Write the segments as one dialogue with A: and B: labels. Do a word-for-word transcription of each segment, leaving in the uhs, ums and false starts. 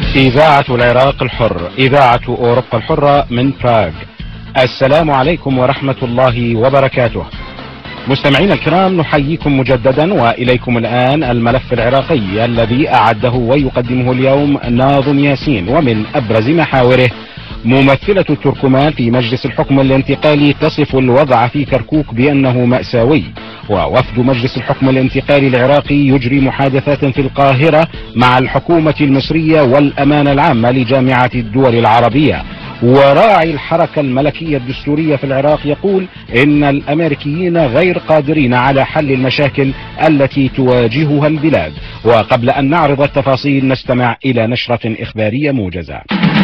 A: إذاعة العراق الحر، إذاعة أوروبا الحرة من براغ. السلام عليكم ورحمة الله وبركاته. مستمعينا الكرام، نحييكم مجددا وإليكم الآن الملف العراقي الذي أعده ويقدمه اليوم ناظم ياسين. ومن أبرز محاوره: ممثلة التركمان في مجلس الحكم الانتقالي تصف الوضع في كركوك بأنه مأساوي، ووفد مجلس الحكم الانتقالي العراقي يجري محادثات في القاهرة مع الحكومة المصرية والأمانة العامة لجامعة الدول العربية. وراعي الحركة الملكية الدستورية في العراق يقول إن الأمريكيين غير قادرين على حل المشاكل التي تواجهها البلاد. وقبل أن نعرض التفاصيل نستمع إلى نشرة إخبارية موجزة.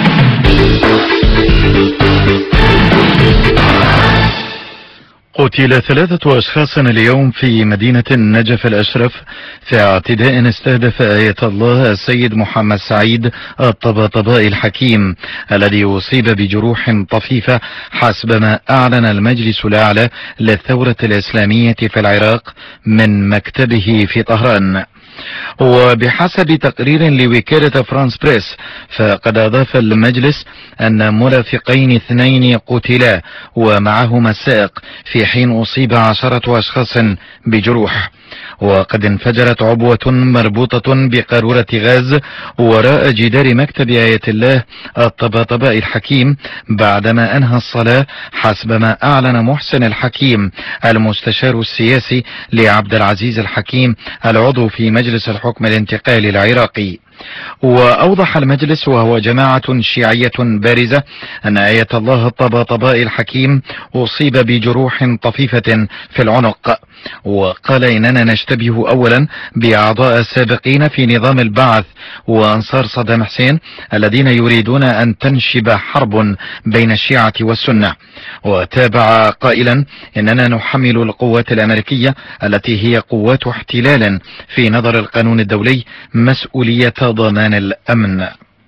B: قتل ثلاثة أشخاص اليوم في مدينة النجف الأشرف في اعتداء استهدف آية الله السيد محمد سعيد الطباطبائي الحكيم الذي أصيب بجروح طفيفة حسب ما أعلن المجلس الأعلى للثورة الإسلامية في العراق من مكتبه في طهران. وبحسب تقرير لوكالة فرانس بريس، فقد أضاف المجلس أن مرافقين اثنين قتلا ومعهما السائق، في حين أصيب عشرة أشخاص بجروح. وقد انفجرت عبوة مربوطة بقارورة غاز وراء جدار مكتب آية الله الطباطبائي الحكيم بعدما أنهى الصلاة، حسب ما أعلن محسن الحكيم المستشار السياسي لعبد العزيز الحكيم العضو في مجلس الحكم الانتقالي العراقي. وأوضح المجلس وهو جماعة شيعية بارزة أن آية الله الطباطبائي الحكيم أصيب بجروح طفيفة في العنق. وقال: إننا نشتبه أولا بأعضاء سابقين في نظام البعث وأنصار صدام حسين الذين يريدون أن تنشب حرب بين الشيعة والسنة. وتابع قائلا: إننا نحمل القوات الأمريكية التي هي قوات احتلال في نظر القانون الدولي مسؤولية ضمان الأمن.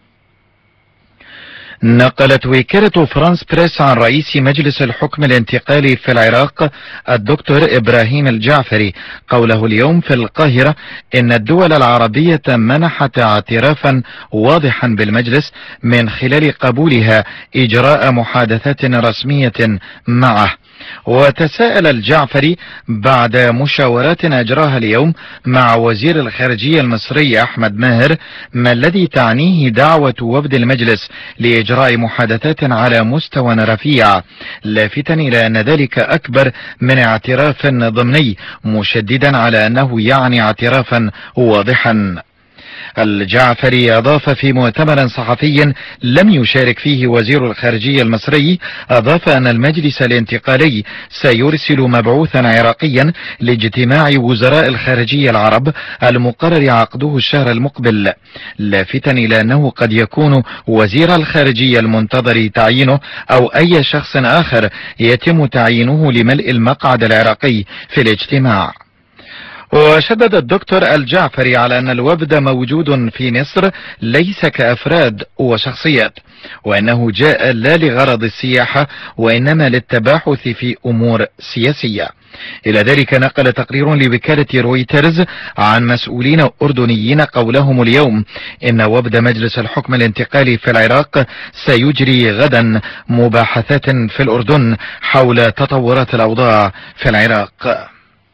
B: نقلت وكالة فرانس بريس عن رئيس مجلس الحكم الانتقالي في العراق الدكتور إبراهيم الجعفري قوله اليوم في القاهرة إن الدول العربية منحت اعترافا واضحا بالمجلس من خلال قبولها إجراء محادثات رسمية معه. وتساءل الجعفري بعد مشاورات أجراها اليوم مع وزير الخارجية المصري أحمد ماهر ما الذي تعنيه دعوة وفد المجلس لإجراء محادثات على مستوى رفيع، لافتا إلى أن ذلك أكبر من اعتراف ضمني، مشددا على أنه يعني اعترافا واضحا. الجعفري أضاف في مؤتمر صحفي لم يشارك فيه وزير الخارجية المصري، أضاف أن المجلس الانتقالي سيرسل مبعوثا عراقيا لاجتماع وزراء الخارجية العرب المقرر عقده الشهر المقبل، لافتا إلى أنه قد يكون وزير الخارجية المنتظر تعيينه أو أي شخص آخر يتم تعيينه لملء المقعد العراقي في الاجتماع. وشدد الدكتور الجعفري على أن الوفد موجود في مصر ليس كأفراد وشخصيات، وأنه جاء لا لغرض السياحة وإنما للتباحث في أمور سياسية. إلى ذلك نقل تقرير لوكالة رويترز عن مسؤولين أردنيين قولهم اليوم إن وفد مجلس الحكم الانتقالي في العراق سيجري غدا مباحثات في الأردن حول تطورات الأوضاع في العراق.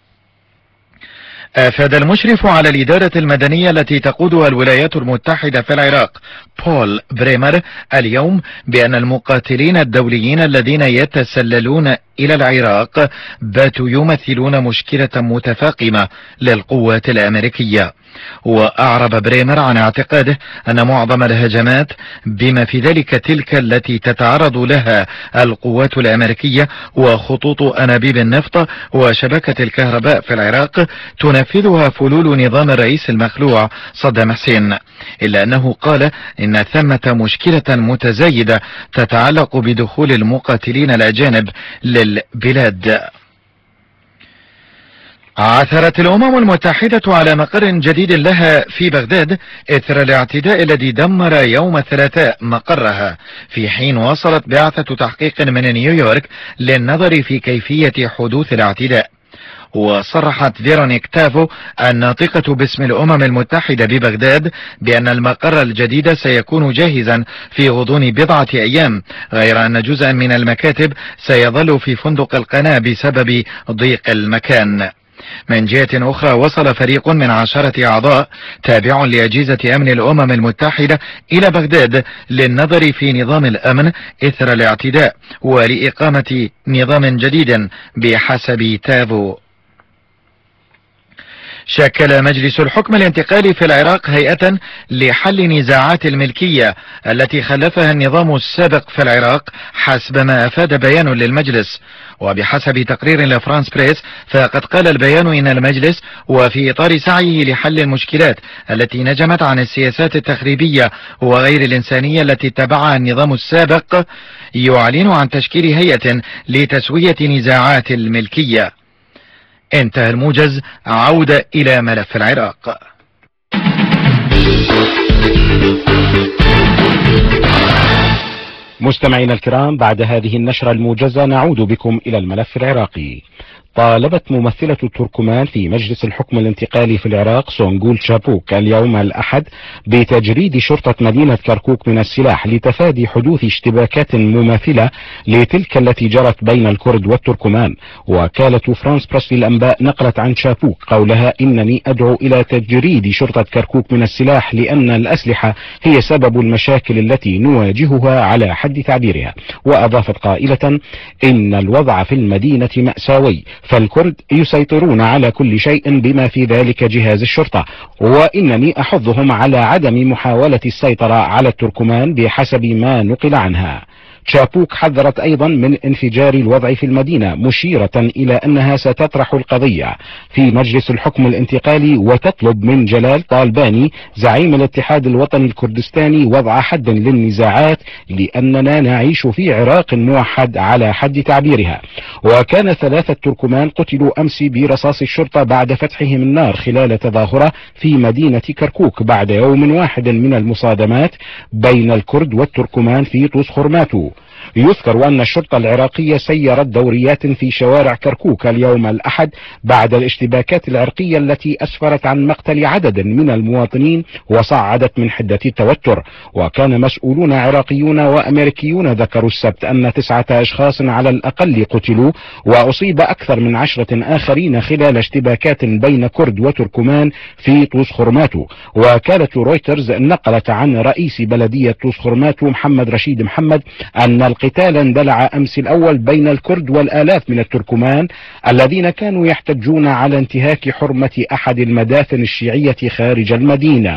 B: أفاد المشرف على الإدارة المدنية التي تقودها الولايات المتحدة في العراق بول بريمر اليوم بأن المقاتلين الدوليين الذين يتسللون إلى العراق باتوا يمثلون مشكلة متفاقمة للقوات الأمريكية. وأعرب بريمر عن اعتقاده أن معظم الهجمات بما في ذلك تلك التي تتعرض لها القوات الأمريكية وخطوط أنابيب النفط وشبكة الكهرباء في العراق تنفذها فلول نظام الرئيس المخلوع صدام حسين، إلا أنه قال إن ثمة مشكلة متزايدة تتعلق بدخول المقاتلين الأجانب للبلاد. عثرت الأمم المتحدة على مقر جديد لها في بغداد إثر الاعتداء الذي دمر يوم الثلاثاء مقرها، في حين وصلت بعثة تحقيق من نيويورك للنظر في كيفية حدوث الاعتداء. وصرحت فيرونيك تافو الناطقة باسم الأمم المتحدة ببغداد بأن المقر الجديد سيكون جاهزا في غضون بضعة أيام، غير أن جزءا من المكاتب سيظل في فندق القناة بسبب ضيق المكان. من جهة أخرى وصل فريق من عشرة أعضاء تابع لأجهزة أمن الأمم المتحدة إلى بغداد للنظر في نظام الأمن إثر الاعتداء ولإقامة نظام جديد بحسب تافو. شكل مجلس الحكم الانتقالي في العراق هيئة لحل نزاعات الملكية التي خلفها النظام السابق في العراق حسب ما أفاد بيان للمجلس. وبحسب تقرير لفرانس بريس فقد قال البيان إن المجلس وفي إطار سعيه لحل المشكلات التي نجمت عن السياسات التخريبية وغير الإنسانية التي اتبعها النظام السابق يعلن عن تشكيل هيئة لتسوية نزاعات الملكية. انتهى الموجز. عودة إلى ملف العراق.
A: مستمعينا الكرام، بعد هذه النشرة الموجزة نعود بكم إلى الملف العراقي. طالبت ممثلة التركمان في مجلس الحكم الانتقالي في العراق سونغول شابوك اليوم الأحد بتجريد شرطة مدينة كركوك من السلاح لتفادي حدوث اشتباكات مماثلة لتلك التي جرت بين الكرد والتركمان. وكالة فرانس بريس للأنباء نقلت عن شابوك قولها: إنني أدعو إلى تجريد شرطة كركوك من السلاح لأن الأسلحة هي سبب المشاكل التي نواجهها على حد تعبيرها. وأضافت قائلة: إن الوضع في المدينة مأساوي، فالكرد يسيطرون على كل شيء بما في ذلك جهاز الشرطة، وإنني أحضهم على عدم محاولة السيطرة على التركمان بحسب ما نقل عنها. شابوك حذرت أيضا من انفجار الوضع في المدينة، مشيرة إلى أنها ستطرح القضية في مجلس الحكم الانتقالي وتطلب من جلال طالباني زعيم الاتحاد الوطني الكردستاني وضع حد للنزاعات لأننا نعيش في عراق موحد على حد تعبيرها. وكان ثلاثة تركمان قتلوا أمس برصاص الشرطة بعد فتحهم النار خلال تظاهرة في مدينة كركوك بعد يوم واحد من المصادمات بين الكرد والتركمان في طوس خرماتو. يذكر أن الشرطة العراقية سيرت دوريات في شوارع كركوك اليوم الأحد بعد الاشتباكات العرقية التي أسفرت عن مقتل عدد من المواطنين وصعدت من حدة التوتر. وكان مسؤولون عراقيون وأمريكيون ذكروا السبت أن تسعة أشخاص على الأقل قتلوا وأصيب أكثر من عشرة آخرين خلال اشتباكات بين كرد وتركمان في طوس خرماتو. وكالة رويترز نقلت عن رئيس بلدية طوس خرماتو محمد رشيد محمد أن القتال اندلع أمس الأول بين الكرد والآلاف من التركمان الذين كانوا يحتجون على انتهاك حرمة أحد المدافن الشيعية خارج المدينة.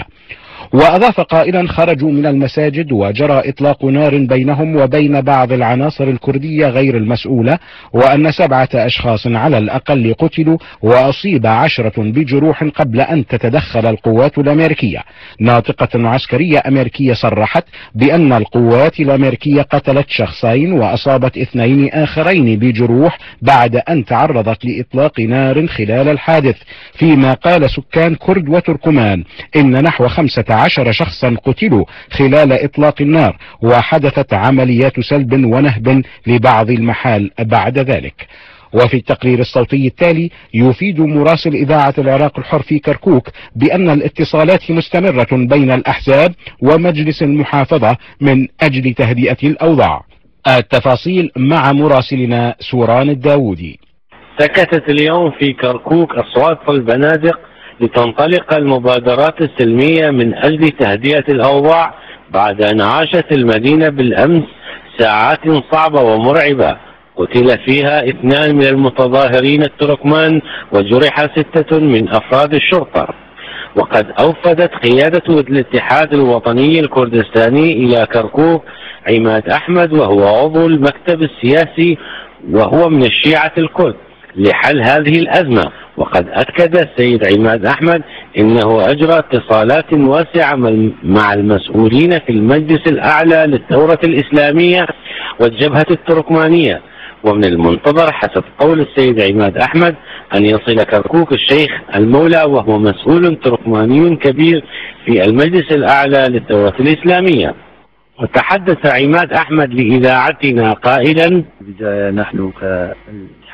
A: وأضاف قائلا: خرجوا من المساجد وجرى إطلاق نار بينهم وبين بعض العناصر الكردية غير المسؤولة، وأن سبعة أشخاص على الأقل قتلوا وأصيب عشرة بجروح قبل أن تتدخل القوات الأمريكية. ناطقة عسكرية أمريكية صرحت بأن القوات الأمريكية قتلت شخصين وأصابت اثنين آخرين بجروح بعد أن تعرضت لإطلاق نار خلال الحادث. فيما قال سكان كرد وتركمان إن نحو خمسة عشر شخصا قتلوا خلال إطلاق النار، وحدثت عمليات سلب ونهب لبعض المحال بعد ذلك. وفي التقرير الصوتي التالي يفيد مراسل إذاعة العراق الحر في كركوك بأن الاتصالات مستمرة بين الأحزاب ومجلس المحافظة من أجل تهدئة الأوضاع. التفاصيل مع مراسلنا سوران الداودي.
C: سكتت اليوم في كركوك أصوات البنادق لتنطلق المبادرات السلمية من أجل تهدئة الأوضاع بعد أن عاشت المدينة بالأمس ساعات صعبة ومرعبة قتل فيها اثنان من المتظاهرين التركمان وجرح ستة من أفراد الشرطة. وقد أوفدت قيادة الاتحاد الوطني الكردستاني إلى كركوك عماد أحمد وهو عضو المكتب السياسي وهو من الشيعة الكرد لحل هذه الأزمة. وقد أكد السيد عماد أحمد إنه أجرى اتصالات واسعة مع المسؤولين في المجلس الأعلى للثورة الإسلامية والجبهة التركمانية، ومن المنتظر حسب قول السيد عماد أحمد أن يصل كركوك الشيخ المولى وهو مسؤول تركماني كبير في المجلس الأعلى للثورة الإسلامية. وتحدث عماد أحمد لإذاعتنا قائلا:
D: بداية نحن كالاتحاد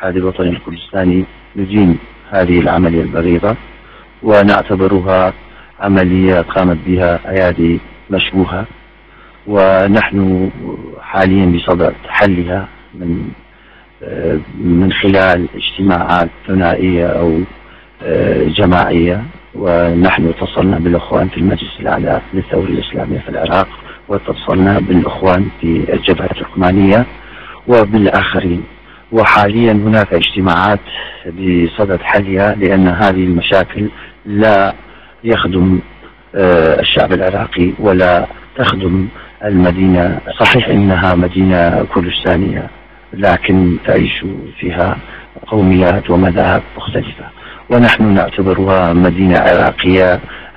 D: الاتحاد الوطني الكردستاني ندين هذه العملية البغيضة ونعتبرها عملية قامت بها أيادي مشبوهة، ونحن حاليا بصدد حلها من من خلال اجتماعات ثنائية أو جماعية. ونحن اتصلنا بالأخوان في المجلس الأعلى للثورة الإسلامية في العراق، واتصلنا بالأخوان في الجبهة التركمانية وبالآخرين، وحاليا هناك اجتماعات بصدد حلها، لأن هذه المشاكل لا يخدم الشعب العراقي ولا تخدم المدينة. صحيح إنها مدينة كردستانية لكن تعيش فيها قوميات ومذاهب مختلفة، ونحن نعتبرها مدينة عراقية،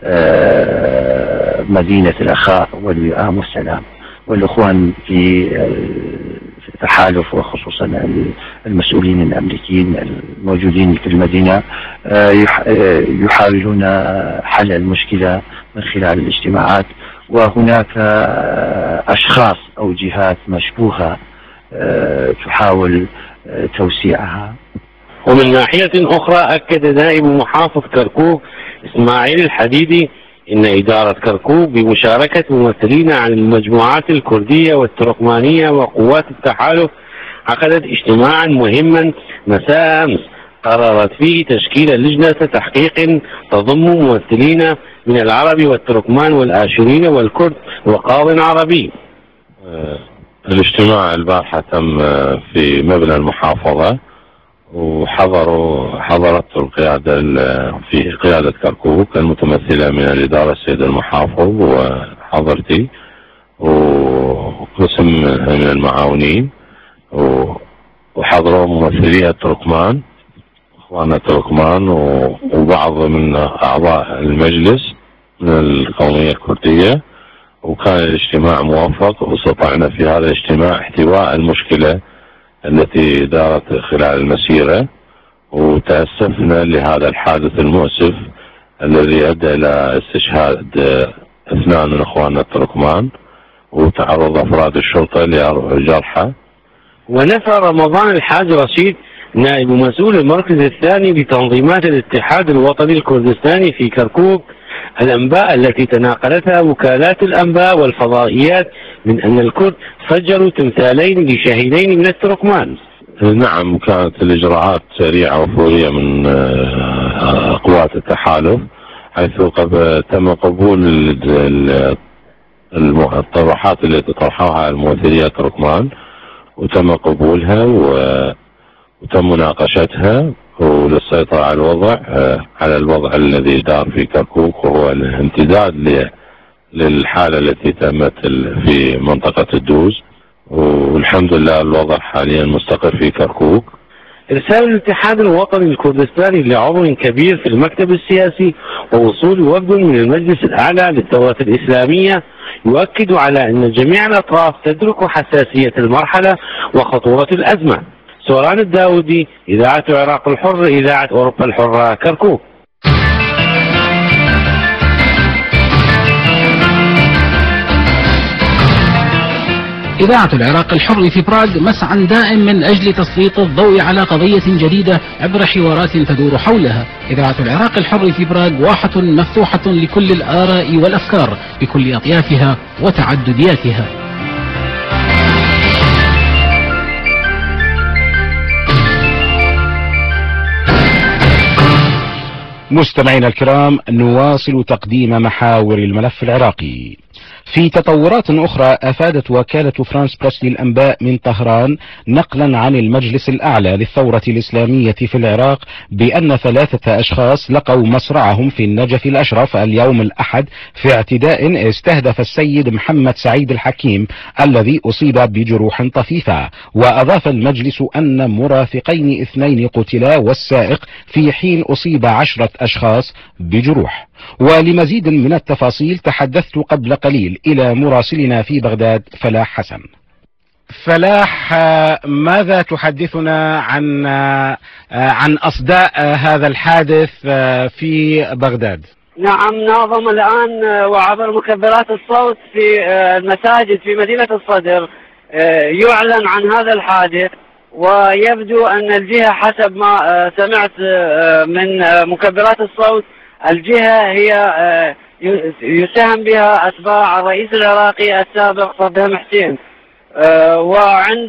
D: مدينة الأخاء والوئام والسلام. والأخوان في التحالف وخصوصا المسؤولين الأمريكيين الموجودين في المدينة يحاولون حل المشكلة من خلال الاجتماعات، وهناك أشخاص أو جهات مشبوهة تحاول توسيعها.
C: ومن ناحية أخرى أكد نائب محافظ كركوك إسماعيل الحديدي إن إدارة كركوك بمشاركة ممثلين عن المجموعات الكردية والتركمانية وقوات التحالف عقدت اجتماعا مهما مساء أمس قررت فيه تشكيل لجنة تحقيق تضم ممثلين من العرب والتركمان والآشورين والكرد وقاض عربي.
E: الاجتماع البارحة تم في مبنى المحافظة، وحضروا حضرت القيادة في قيادة كركوك المتمثلة من الإدارة السيد المحافظ وحضرتي وقسم من المعاونين، وحضروا ممثلي التركمان اخواننا التركمان وبعض من اعضاء المجلس من القومية الكردية. وكان الاجتماع موفق، واستطعنا في هذا الاجتماع احتواء المشكلة التي دارت خلال المسيرة، وتأسفنا لهذا الحادث المؤسف الذي أدى إلى استشهاد اثنان من اخواننا التركمان وتعرض افراد الشرطة لجرحى.
C: ونفى رمضان الحاج رشيد نائب مسؤول المركز الثاني لتنظيمات الاتحاد الوطني الكردستاني في كركوك الأنباء التي تناقلتها وكالات الأنباء والفضائيات من أن الكرد فجروا تمثالين لشهيدين من التركمان.
E: نعم، كانت الإجراءات سريعة وفورية من قوات التحالف، حيث تم قبول الطروحات التي طرحوها الممثلية التركمان، وتم قبولها وتم مناقشتها وللسيطرة على الوضع على الوضع الذي دار في كركوك، وهو الامتداد للحالة التي تمت في منطقة الدوز. والحمد لله الوضع حاليا مستقر في كركوك.
C: إرسال الاتحاد الوطني الكردستاني لعضو كبير في المكتب السياسي ووصول وفد من المجلس الأعلى للثورة الإسلامية يؤكد على أن جميع الأطراف تدرك حساسية المرحلة وخطورة الأزمة. سوران الداودي، إذاعة العراق الحر، إذاعة أوروبا الحرة، كركوك.
F: إذاعة العراق الحر في براغ مسعى دائم من أجل تسليط الضوء على قضية جديدة عبر حوارات تدور حولها. إذاعة العراق الحر في براغ واحة مفتوحة لكل الآراء والأفكار بكل أطيافها وتعددياتها.
A: مستمعينا الكرام، نواصل تقديم محاور الملف العراقي. في تطورات أخرى، أفادت وكالة فرانس بريس للأنباء من طهران نقلا عن المجلس الأعلى للثورة الإسلامية في العراق بأن ثلاثة أشخاص لقوا مصرعهم في النجف الأشرف اليوم الأحد في اعتداء استهدف السيد محمد سعيد الحكيم الذي أصيب بجروح طفيفة. وأضاف المجلس أن مرافقين اثنين قتلا والسائق، في حين أصيب عشرة أشخاص بجروح. ولمزيد من التفاصيل تحدثت قبل قليل إلى مراسلنا في بغداد فلاح حسن. فلاح، ماذا تحدثنا عن عن أصداء هذا الحادث في بغداد؟
G: نعم، ناظم الآن وعبر مكبرات الصوت في المساجد في مدينة الصدر يعلن عن هذا الحادث، ويبدو أن الجهة حسب ما سمعت من مكبرات الصوت الجهة هي يساهم بها أتباع الرئيس العراقي السابق صدام حسين. وعند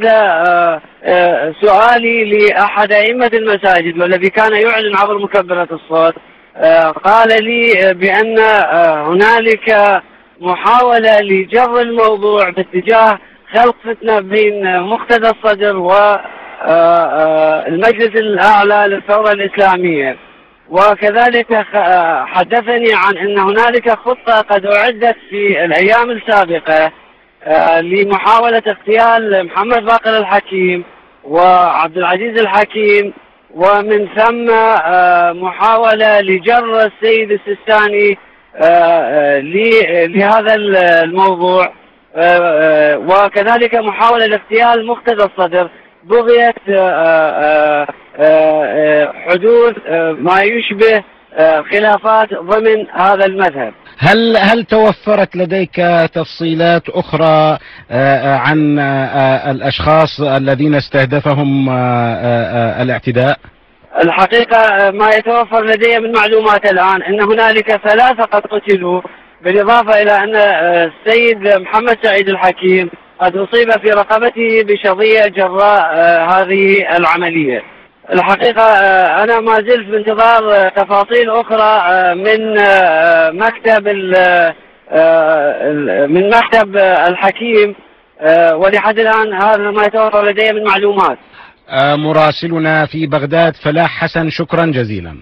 G: سؤالي لأحد أئمة المساجد والذي كان يعلن عبر مكبرات الصوت قال لي بأن هنالك محاولة لجر الموضوع باتجاه خلق فتنة بين مقتدى الصدر والمجلس الأعلى للثورة الإسلامية. وكذلك حدثني عن أن هنالك خطة قد أعدت في الأيام السابقة لمحاولة اغتيال محمد باقر الحكيم وعبد العزيز الحكيم، ومن ثم محاولة لجر السيد السيستاني لهذا الموضوع، وكذلك محاولة لاغتيال مقتدى الصدر بغية حدوث ما يشبه خلافات ضمن هذا المذهب.
A: هل هل توفرت لديك تفصيلات أخرى عن الأشخاص الذين استهدفهم الاعتداء؟
G: الحقيقة ما يتوفر لدي من معلومات الآن أن هنالك ثلاثة قد قتلوا، بالإضافة إلى أن السيد محمد سعيد الحكيم قد أصيب في رقبته بشظية جراء هذه العملية. الحقيقة أنا ما زلت بانتظار تفاصيل أخرى من مكتب من مكتب الحكيم، ولحد الآن هذا ما يتوفر لدي من معلومات.
A: مراسلنا في بغداد فلاح حسن، شكرا جزيلا.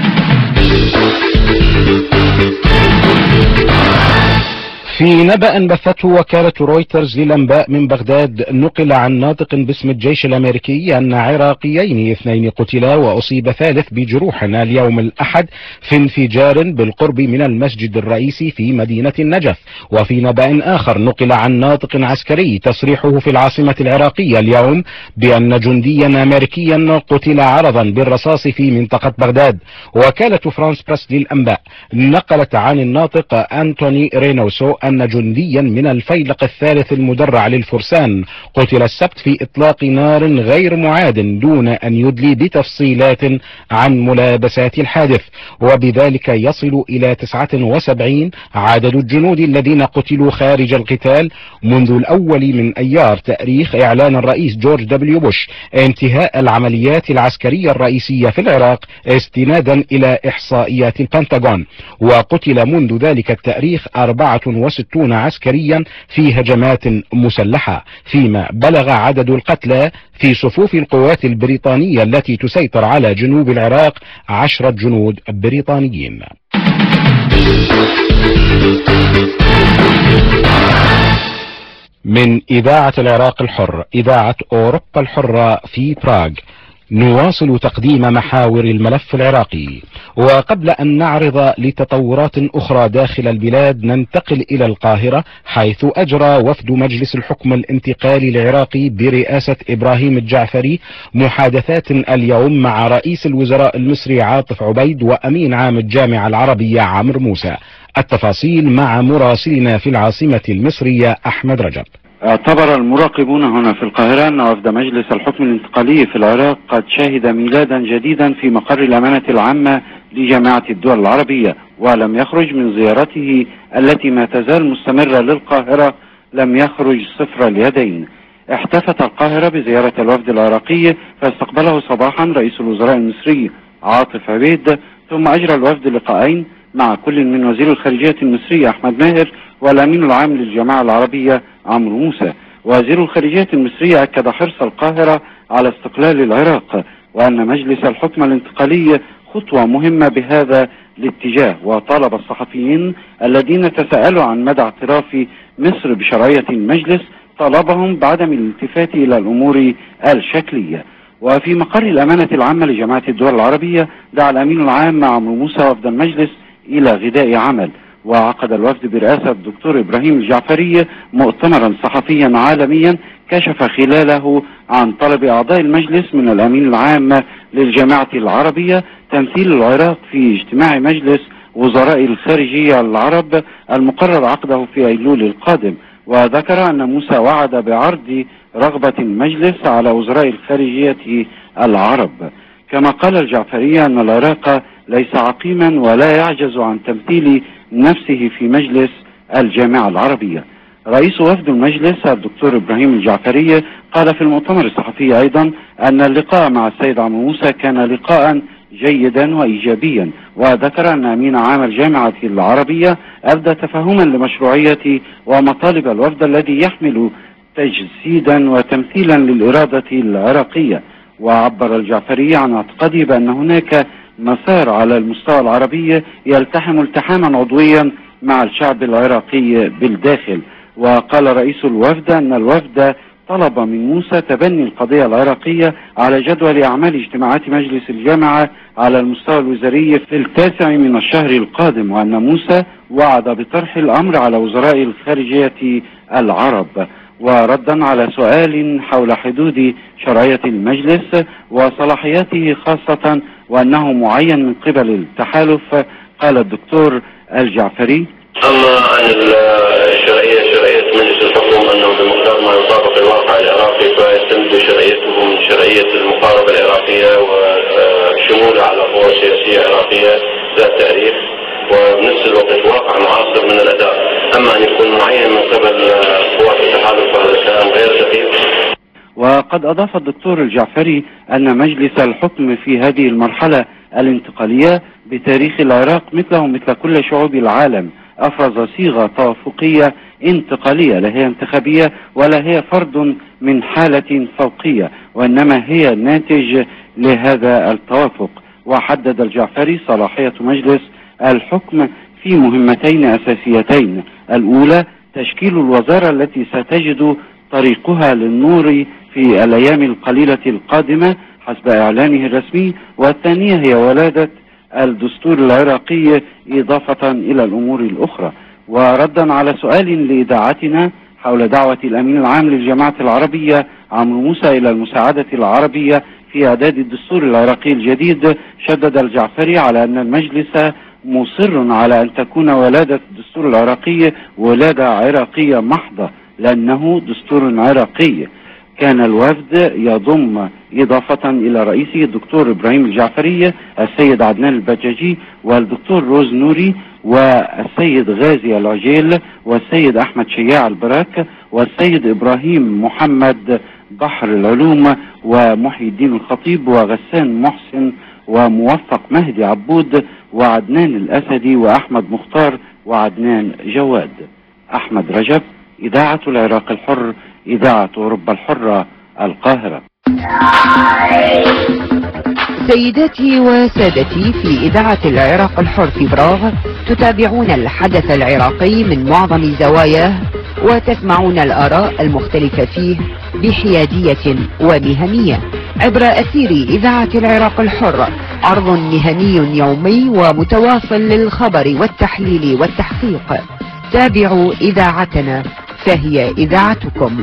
A: في نبأ بثته وكالة رويترز للأنباء من بغداد نقل عن ناطق باسم الجيش الأمريكي أن عراقيين اثنين قتلا وأصيب ثالث بجروح اليوم الأحد في انفجار بالقرب من المسجد الرئيسي في مدينة النجف. وفي نبأ آخر نقل عن ناطق عسكري تصريحه في العاصمة العراقية اليوم بأن جنديا أمريكيا قتل عرضا بالرصاص في منطقة بغداد. وكالة فرانس بريس للأنباء نقلت عن الناطق أنتوني رينوسو أن جنديا من الفيلق الثالث المدرع للفرسان قتل السبت في إطلاق نار غير معاد دون أن يدلي بتفصيلات عن ملابسات الحادث، وبذلك يصل إلى تسعة وسبعين عدد الجنود الذين قتلوا خارج القتال منذ الأول من أيار تاريخ إعلان الرئيس جورج دبليو بوش انتهاء العمليات العسكرية الرئيسية في العراق استنادا إلى إحصائيات البنتاغون. وقتل منذ ذلك التاريخ أربعة وستون عسكريا في هجمات مسلحة، فيما بلغ عدد القتلى في صفوف القوات البريطانية التي تسيطر على جنوب العراق عشرة جنود بريطانيين. من إذاعة العراق الحر، إذاعة أوروبا الحرة في براغ، نواصل تقديم محاور الملف العراقي. وقبل أن نعرض لتطورات أخرى داخل البلاد ننتقل إلى القاهرة، حيث أجرى وفد مجلس الحكم الانتقالي العراقي برئاسة إبراهيم الجعفري محادثات اليوم مع رئيس الوزراء المصري عاطف عبيد وأمين عام الجامعة العربية عمرو موسى. التفاصيل مع مراسلنا في العاصمة المصرية أحمد رجب.
H: اعتبر المراقبون هنا في القاهرة أن وفد مجلس الحكم الانتقالي في العراق قد شهد ميلادا جديدا في مقر الأمانة العامة لجامعة الدول العربية، ولم يخرج من زيارته التي ما تزال مستمرة للقاهرة لم يخرج صفر اليدين. احتفت القاهرة بزيارة الوفد العراقي فاستقبله صباحا رئيس الوزراء المصري عاطف عبيد، ثم أجرى الوفد لقاءين مع كل من وزير الخارجية المصري أحمد ماهر والأمين العام للجامعة العربية عمرو موسى. وزير الخارجية المصري أكد حرص القاهرة على استقلال العراق، وأن مجلس الحكم الانتقالي خطوة مهمة بهذا الاتجاه، وطالب الصحفيين الذين تساءلوا عن مدى اعتراف مصر بشرعية المجلس طلبهم بعدم الالتفات إلى الأمور الشكلية. وفي مقر الأمانة العامة لجامعة الدول العربية دعا الأمين العام عمرو موسى وفد المجلس إلى غداء عمل، وعقد الوفد برئاسة الدكتور إبراهيم الجعفري مؤتمرا صحفيا عالميا كشف خلاله عن طلب أعضاء المجلس من الأمين العام للجامعة العربية تمثيل العراق في اجتماع مجلس وزراء الخارجية العرب المقرر عقده في أيلول القادم. وذكر أن موسى وعد بعرض رغبة المجلس على وزراء الخارجية العرب. كما قال الجعفري أن العراق ليس عقيما ولا يعجز عن تمثيل نفسه في مجلس الجامعة العربية. رئيس وفد المجلس الدكتور إبراهيم الجعفري قال في المؤتمر الصحفي أيضا أن اللقاء مع السيد عمرو موسى كان لقاء جيدا وإيجابيا، وذكر أن أمين عام الجامعة العربية أبدى تفهما لمشروعية ومطالب الوفد الذي يحمل تجسيدا وتمثيلا للإرادة العراقية. وعبر الجعفري عن اعتقاده بأن هناك مسار على المستوى العربي يلتحم التحاما عضويا مع الشعب العراقي بالداخل. وقال رئيس الوفد أن الوفد طلب من موسى تبني القضية العراقية على جدول أعمال اجتماعات مجلس الجامعة على المستوى الوزاري في التاسع من الشهر القادم، وأن موسى وعد بطرح الأمر على وزراء الخارجية العرب. وردا على سؤال حول حدود شرعية المجلس وصلاحياته خاصة وأنه معين من قبل التحالف، قال الدكتور الجعفري:
E: أما عن الشرعية شرعية مجلس الحكم أنه بمقدار ما يطابق الواقع العراقي فيستند شرعيته من شرعية المقاربة العراقية وشمولها على قوى سياسية عراقية ذات تاريخ، وبنفس الوقت واقع معاصر من الأداء. أما أن يكون معين من قبل قوات التحالف فهذا كلام غير دقيق.
H: وقد أضاف الدكتور الجعفري أن مجلس الحكم في هذه المرحلة الانتقالية بتاريخ العراق مثله مثل كل شعوب العالم أفرز صيغة توافقية انتقالية، لا هي انتخابية ولا هي فرد من حالة فوقية، وإنما هي ناتج لهذا التوافق. وحدد الجعفري صلاحية مجلس الحكم في مهمتين أساسيتين: الأولى تشكيل الوزارة التي ستجد طريقها للنور في الأيام القليلة القادمة حسب إعلانه الرسمي، والثانية هي ولادة الدستور العراقي إضافة إلى الأمور الأخرى. وردا على سؤال لإذاعتنا حول دعوة الأمين العام للجامعة العربية عمرو موسى إلى المساعدة العربية في إعداد الدستور العراقي الجديد، شدد الجعفري على أن المجلس مصر على أن تكون ولادة الدستور العراقي ولادة عراقية محضة لأنه دستور عراقي. كان الوفد يضم إضافة إلى رئيسه الدكتور إبراهيم الجعفري السيد عدنان البجاجي والدكتور روز نوري والسيد غازي العجيل والسيد أحمد شياع البراك والسيد إبراهيم محمد بحر العلوم ومحي الدين الخطيب وغسان محسن وموفق مهدي عبود وعدنان الأسدي وأحمد مختار وعدنان جواد. أحمد رجب، إذاعة العراق الحر، إذاعة أوروبا الحرة، القاهرة.
I: سيداتي وسادتي، في إذاعة العراق الحر في براغ تتابعون الحدث العراقي من معظم زواياه وتسمعون الآراء المختلفة فيه بحيادية ومهنية عبر أثير إذاعة العراق الحر، عرض مهني يومي ومتواصل للخبر والتحليل والتحقيق. تابعوا إذاعتنا فهي إذاعتكم.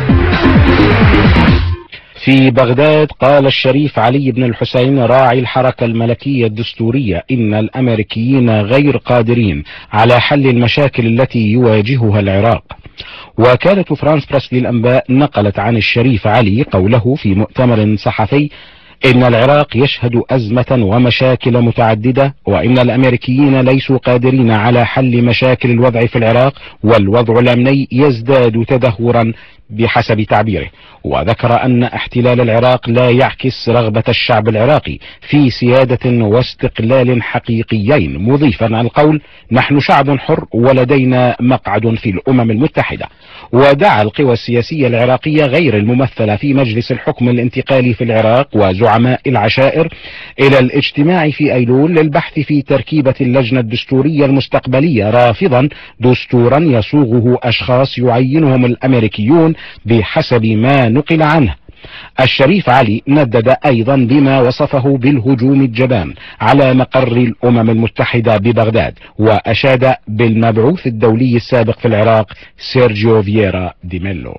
A: في بغداد قال الشريف علي بن الحسين راعي الحركة الملكية الدستورية إن الأمريكيين غير قادرين على حل المشاكل التي يواجهها العراق. وكالة فرانس بريس للأنباء نقلت عن الشريف علي قوله في مؤتمر صحفي إن العراق يشهد أزمة ومشاكل متعددة، وإن الأمريكيين ليسوا قادرين على حل مشاكل الوضع في العراق، والوضع الأمني يزداد تدهورا بحسب تعبيره. وذكر أن احتلال العراق لا يعكس رغبة الشعب العراقي في سيادة واستقلال حقيقيين، مضيفا القول نحن شعب حر ولدينا مقعد في الأمم المتحدة. ودعا القوى السياسية العراقية غير الممثلة في مجلس الحكم الانتقالي في العراق وزعماء العشائر إلى الاجتماع في أيلول للبحث في تركيبة اللجنة الدستورية المستقبلية، رافضا دستورا يصوغه أشخاص يعينهم الأمريكيون بحسب ما نقل عنه. الشريف علي ندد أيضا بما وصفه بالهجوم الجبان على مقر الأمم المتحدة ببغداد، وأشاد بالمبعوث الدولي السابق في العراق سيرجيو فييرا دي ميلو.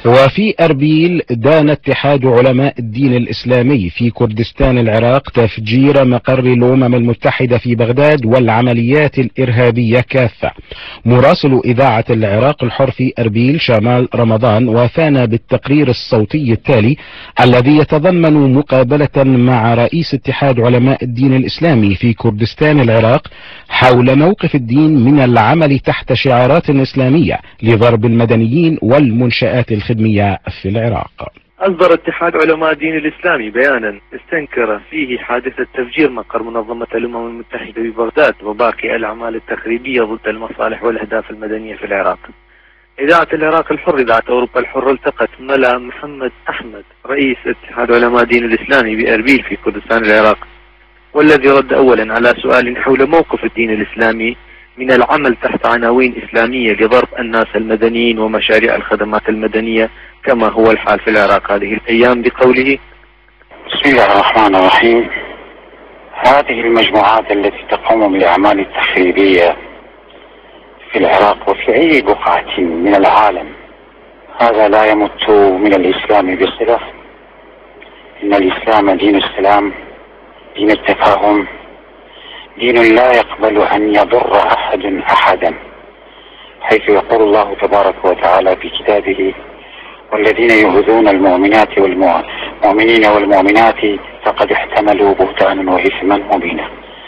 A: وفي أربيل دان اتحاد علماء الدين الإسلامي في كردستان العراق تفجير مقر الأمم المتحدة في بغداد والعمليات الإرهابية كافة. مراسل إذاعة العراق الحر في أربيل شمال رمضان وافانا بالتقرير الصوتي التالي الذي يتضمن مقابلة مع رئيس اتحاد علماء الدين الإسلامي في كردستان العراق حول موقف الدين من العمل تحت شعارات إسلامية لضرب المدنيين والمنشآت الخدمية في العراق.
J: أصدر اتحاد علماء الدين الإسلامي بيانا استنكر فيه حادثة تفجير مقر منظمة الأمم المتحدة ببغداد وباقي الأعمال التخريبية ضد المصالح والأهداف المدنية في العراق. إذاعة العراق الحر إذاعة أوروبا الحر التقت ملا محمد أحمد رئيس اتحاد علماء الدين الإسلامي بأربيل في كردستان العراق، والذي رد أولا على سؤال حول موقف الدين الإسلامي من العمل تحت عناوين إسلامية لضرب الناس المدنيين ومشاريع الخدمات المدنية كما هو الحال في العراق هذه الأيام بقوله:
K: بسم الله الرحمن الرحيم. هذه المجموعات التي تقوم بالأعمال التخريبية في العراق وفي أي بقعة من العالم هذا لا يمت من الإسلام بصلة. إن الإسلام دين السلام، دين التفاهم، دين لا يقبل أن يضر أحد أحدا، حيث يقول الله تبارك وتعالى في كتابه: والذين يؤذون المؤمنات والمؤمنين والمؤمنات فقد احتملوا بهتانا وإثما مبينا.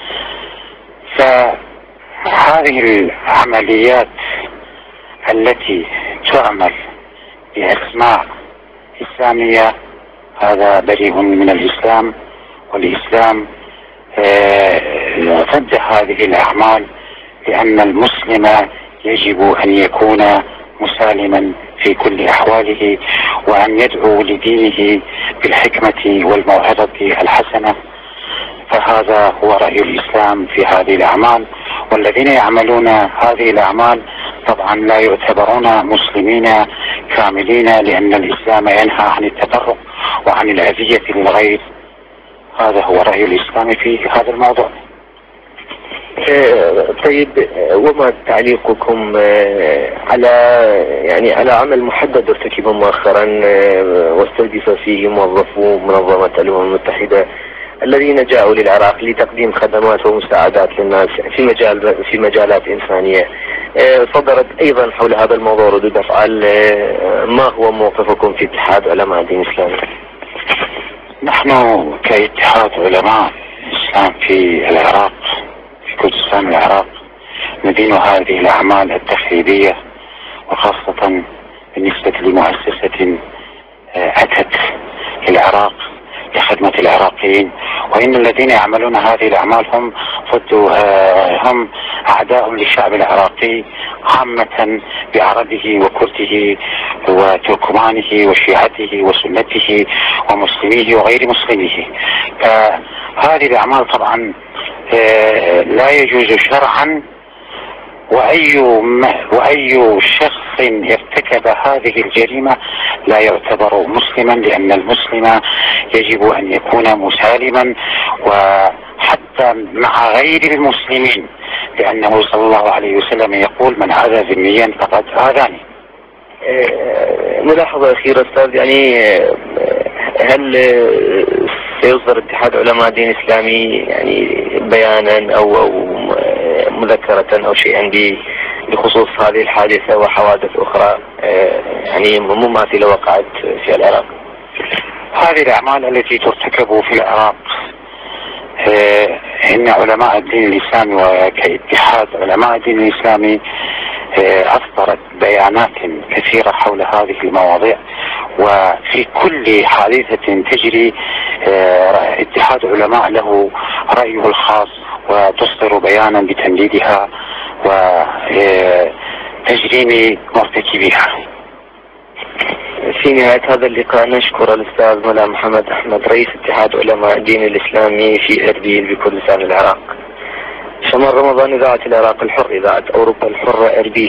K: فهذه العمليات التي تعمل بأسماء إسلامية هذا بريء من الإسلام، والإسلام ضد هذه الأعمال، لأن المسلم يجب أن يكون مسالما في كل أحواله وأن يدعو لدينه بالحكمة والموعظة الحسنة. فهذا هو رأي الإسلام في هذه الأعمال، والذين يعملون هذه الأعمال طبعا لا يعتبرون مسلمين كاملين، لأن الإسلام ينهى عن التفرق وعن الأذية للغير. هذا هو رأي الإسلام في هذا الموضوع.
J: طيب، وما تعليقكم على يعني على عمل محدد ارتكب مؤخرا واستهدف فيه موظفو منظمة الأمم المتحدة الذين جاءوا للعراق لتقديم خدمات ومساعدات للناس في مجال في مجالات إنسانية؟ صدرت أيضا حول هذا الموضوع ردود أفعال. ما هو موقفكم في اتحاد علماء الدين الإسلامي؟
K: نحن كاتحاد علماء الإسلام في العراق في كردستان العراق ندين هذه الأعمال التخريبية، وخاصة بالنسبة لمؤسسة أتت للعراق لخدمة العراقيين. وإن الذين يعملون هذه الأعمال هم ضد هم أعداء للشعب العراقي عامة بعربه وكرده وتركمانه وشيعته وسنته ومسلميه وغير مسلميه. فهذه الأعمال طبعا لا يجوز شرعا، وأي وأي شخص ارتكب هذه الجريمة لا يعتبر مسلما، لأن المسلم يجب أن يكون مسالما وحتى مع غير المسلمين، لأنه صلى الله عليه وسلم يقول: من عادى ذميا فقد آذاني.
J: ملاحظة أخيرة أستاذ، يعني هل سيصدر اتحاد علماء الدين الإسلامي يعني بيانا أو أو مذكرة أو شيئا بخصوص هذه الحادثة وحوادث أخرى يعني مماثلة وقعت في العراق؟
K: هذه الأعمال التي ترتكب في العراق إن علماء الدين الإسلامي وكاتحاد علماء الدين الإسلامي أصدرت بيانات كثيرة حول هذه المواضيع، وفي كل حادثة تجري اتحاد علماء له رأيه الخاص وتصدر بيانا بتمديدها وتجريم مرتكبيها.
J: في نهاية هذا اللقاء نشكر الأستاذ ملا محمد أحمد رئيس اتحاد علماء الدين الإسلامي في أربيل بكردستان العراق. شمال رمضان، إذاعة العراق الحر، إذاعة أوروبا الحرة، أربيل.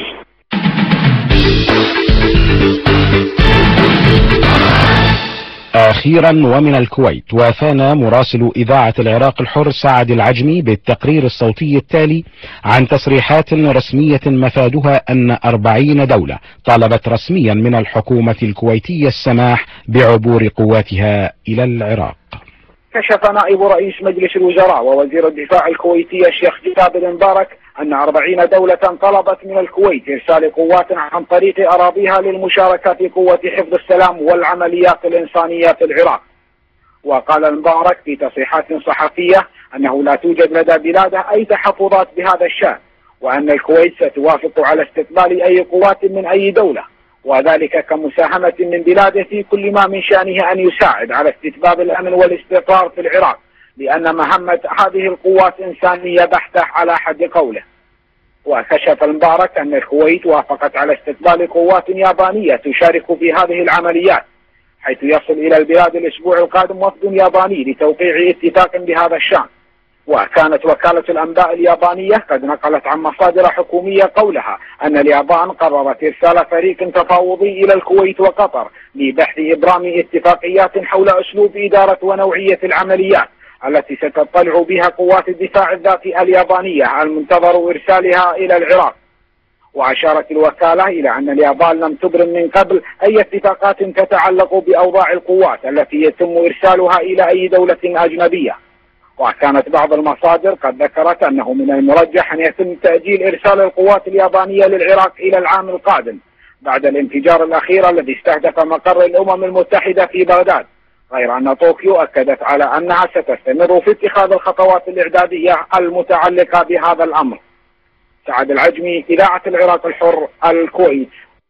A: أخيرا ومن الكويت، وافانا مراسل إذاعة العراق الحر سعد العجمي بالتقرير الصوتي التالي عن تصريحات رسمية مفادها أن أربعين دولة طلبت رسميا من الحكومة الكويتية السماح بعبور قواتها إلى العراق.
L: كشف نائب رئيس مجلس الوزراء ووزير الدفاع الكويتي الشيخ جابر مبارك أن أربعين دولة طلبت من الكويت إرسال قوات عن طريق أراضيها للمشاركة في قوة حفظ السلام والعمليات الإنسانية في العراق. وقال مبارك في تصريحات صحفية أنه لا توجد لدى بلاده أي تحفظات بهذا الشأن، وأن الكويت ستوافق على استقبال أي قوات من أي دولة، وذلك كمساهمة من بلاده في كل ما من شأنه أن يساعد على استتباب الأمن والاستقرار في العراق، لأن مهمة هذه القوات إنسانية بحتة على حد قوله. وكشف المبارك أن الكويت وافقت على استقبال قوات يابانية تشارك في هذه العمليات، حيث يصل إلى البلاد الأسبوع القادم وفد ياباني لتوقيع اتفاق بهذا الشأن. وكانت وكالة الأنباء اليابانية قد نقلت عن مصادر حكومية قولها أن اليابان قررت إرسال فريق تفاوضي إلى الكويت وقطر لبحث إبرام اتفاقيات حول أسلوب إدارة ونوعية العمليات التي ستطلع بها قوات الدفاع الذاتي اليابانية المنتظر إرسالها إلى العراق. وأشارت الوكالة إلى أن اليابان لم تبرم من قبل أي اتفاقات تتعلق بأوضاع القوات التي يتم إرسالها إلى أي دولة أجنبية. وكانت بعض المصادر قد ذكرت أنه من المرجح أن يتم تأجيل إرسال القوات اليابانية للعراق إلى العام القادم بعد الانفجار الأخير الذي استهدف مقر الأمم المتحدة في بغداد، غير أن طوكيو أكدت على أنها ستستمر في اتخاذ الخطوات الإعدادية المتعلقة بهذا الأمر. سعد العجمي، إذاعة العراق الحر، الكويت.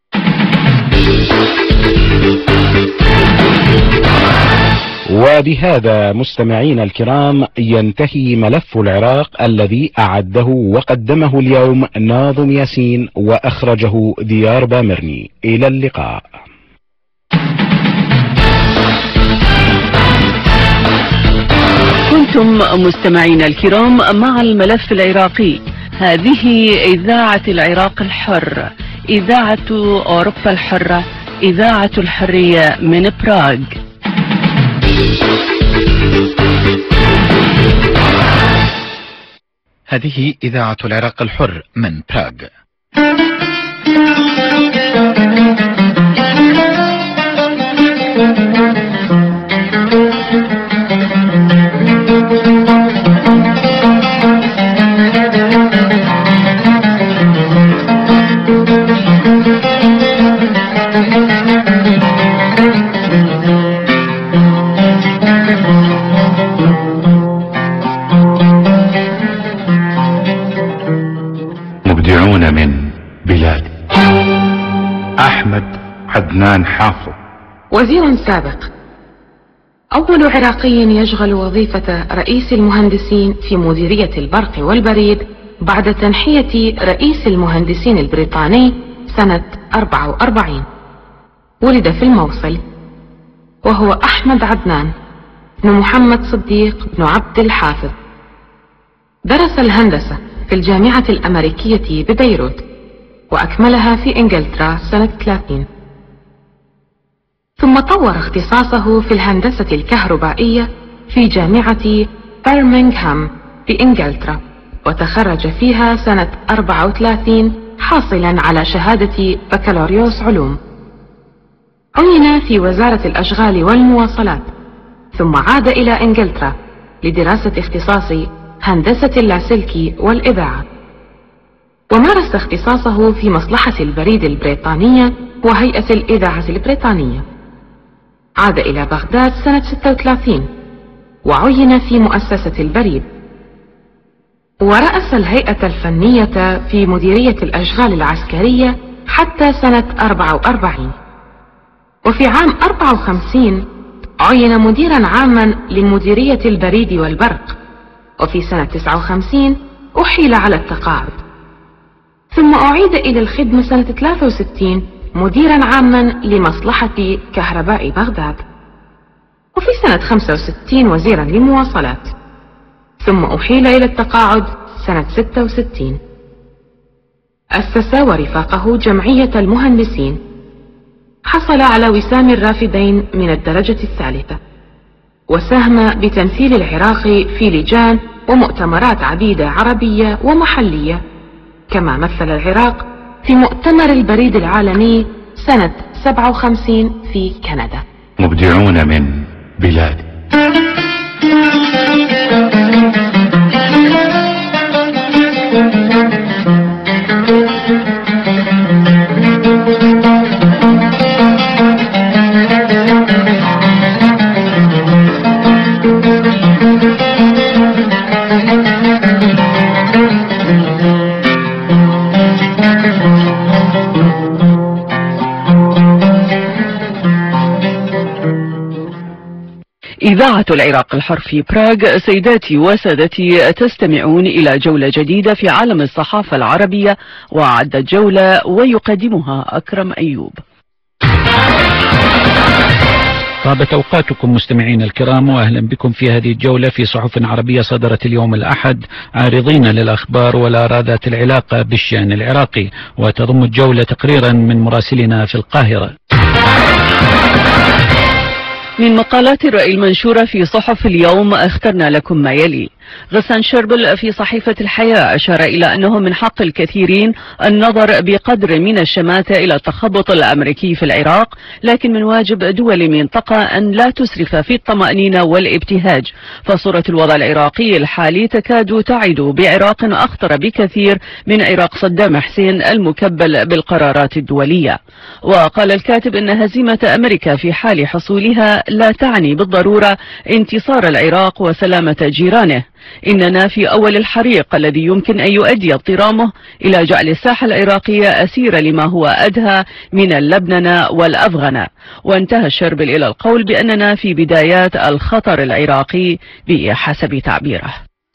A: وبهذا مستمعينا الكرام ينتهي ملف العراق الذي أعده وقدمه اليوم ناظم ياسين وأخرجه ديار بامرني. إلى اللقاء.
M: كنتم مستمعينا الكرام مع الملف العراقي. هذه إذاعة العراق الحر، إذاعة أوروبا الحرة، إذاعة الحرية من براغ.
B: هذه إذاعة العراق الحر من براغ.
N: مبدعون من بلاد. أحمد عدنان حافظ،
O: وزير سابق، أول عراقي يشغل وظيفة رئيس المهندسين في مديرية البرق والبريد بعد تنحية رئيس المهندسين البريطاني سنة أربعة وأربعين. ولد في الموصل، وهو أحمد عدنان بن محمد صديق بن عبد الحافظ. درس الهندسة في الجامعة الأمريكية ببيروت، وأكملها في إنجلترا سنة ثلاثين. ثم طور اختصاصه في الهندسة الكهربائية في جامعة برمنغهام في إنجلترا، وتخرج فيها سنة أربعة وثلاثين حاصلا على شهادة بكالوريوس علوم. عين في وزارة الأشغال والمواصلات، ثم عاد إلى إنجلترا لدراسة اختصاص هندسة اللاسلكي والإذاعة، ومارس اختصاصه في مصلحة البريد البريطانية وهيئة الإذاعة البريطانية. عاد إلى بغداد سنة ستة وثلاثين وعين في مؤسسة البريد، ورأس الهيئة الفنية في مديرية الأشغال العسكرية حتى سنة أربعة وأربعين. وفي عام أربعة وخمسين عين مديرا عاما لمديرية البريد والبرق، وفي سنة تسعة وخمسين أحيل على التقاعد، ثم أعيد إلى الخدمة سنة ثلاثة وستين مديرا عاما لمصلحة كهرباء بغداد، وفي سنة خمسة وستين وزيرا للمواصلات، ثم أحيل إلى التقاعد سنة ستة وستين. أسس ورفاقه جمعية المهندسين، حصل على وسام الرافدين من الدرجة الثالثة، وساهم بتمثيل العراق في لجان ومؤتمرات عديدة عربية ومحلية، كما مثل العراق في مؤتمر البريد العالمي سنة سبعة وخمسين في كندا.
N: مبدعون من بلاد.
M: إذاعة العراق الحر في براغ. سيداتي وسادتي، تستمعون إلى جولة جديدة في عالم الصحافة العربية، وعدت جولة ويقدمها أكرم أيوب.
F: طابت أوقاتكم مستمعين الكرام، وأهلا بكم في هذه الجولة في صحف عربية صدرت اليوم الأحد، عارضين للأخبار والآراء ذات العلاقة بالشأن العراقي، وتضم الجولة تقريرا من مراسلنا في القاهرة.
M: من مقالات الرأي المنشورة في صحف اليوم اخترنا لكم ما يلي. غسان شربل في صحيفة الحياة أشار إلى أنه من حق الكثيرين النظر بقدر من الشماتة إلى التخبط الأمريكي في العراق، لكن من واجب دول المنطقة أن لا تسرف في الطمأنينة والابتهاج، فصورة الوضع العراقي الحالي تكاد تعد بعراق أخطر بكثير من عراق صدام حسين المكبل بالقرارات الدولية. وقال الكاتب أن هزيمة أمريكا في حال حصولها لا تعني بالضرورة انتصار العراق وسلامة جيرانه، إننا في أول الحريق الذي يمكن أن يؤدي اضطرامه إلى جعل الساحة العراقية أسيرة لما هو أدهى من اللبننة والأفغنة. وانتهى الشربل إلى القول بأننا في بدايات الخطر العراقي بحسب تعبيره.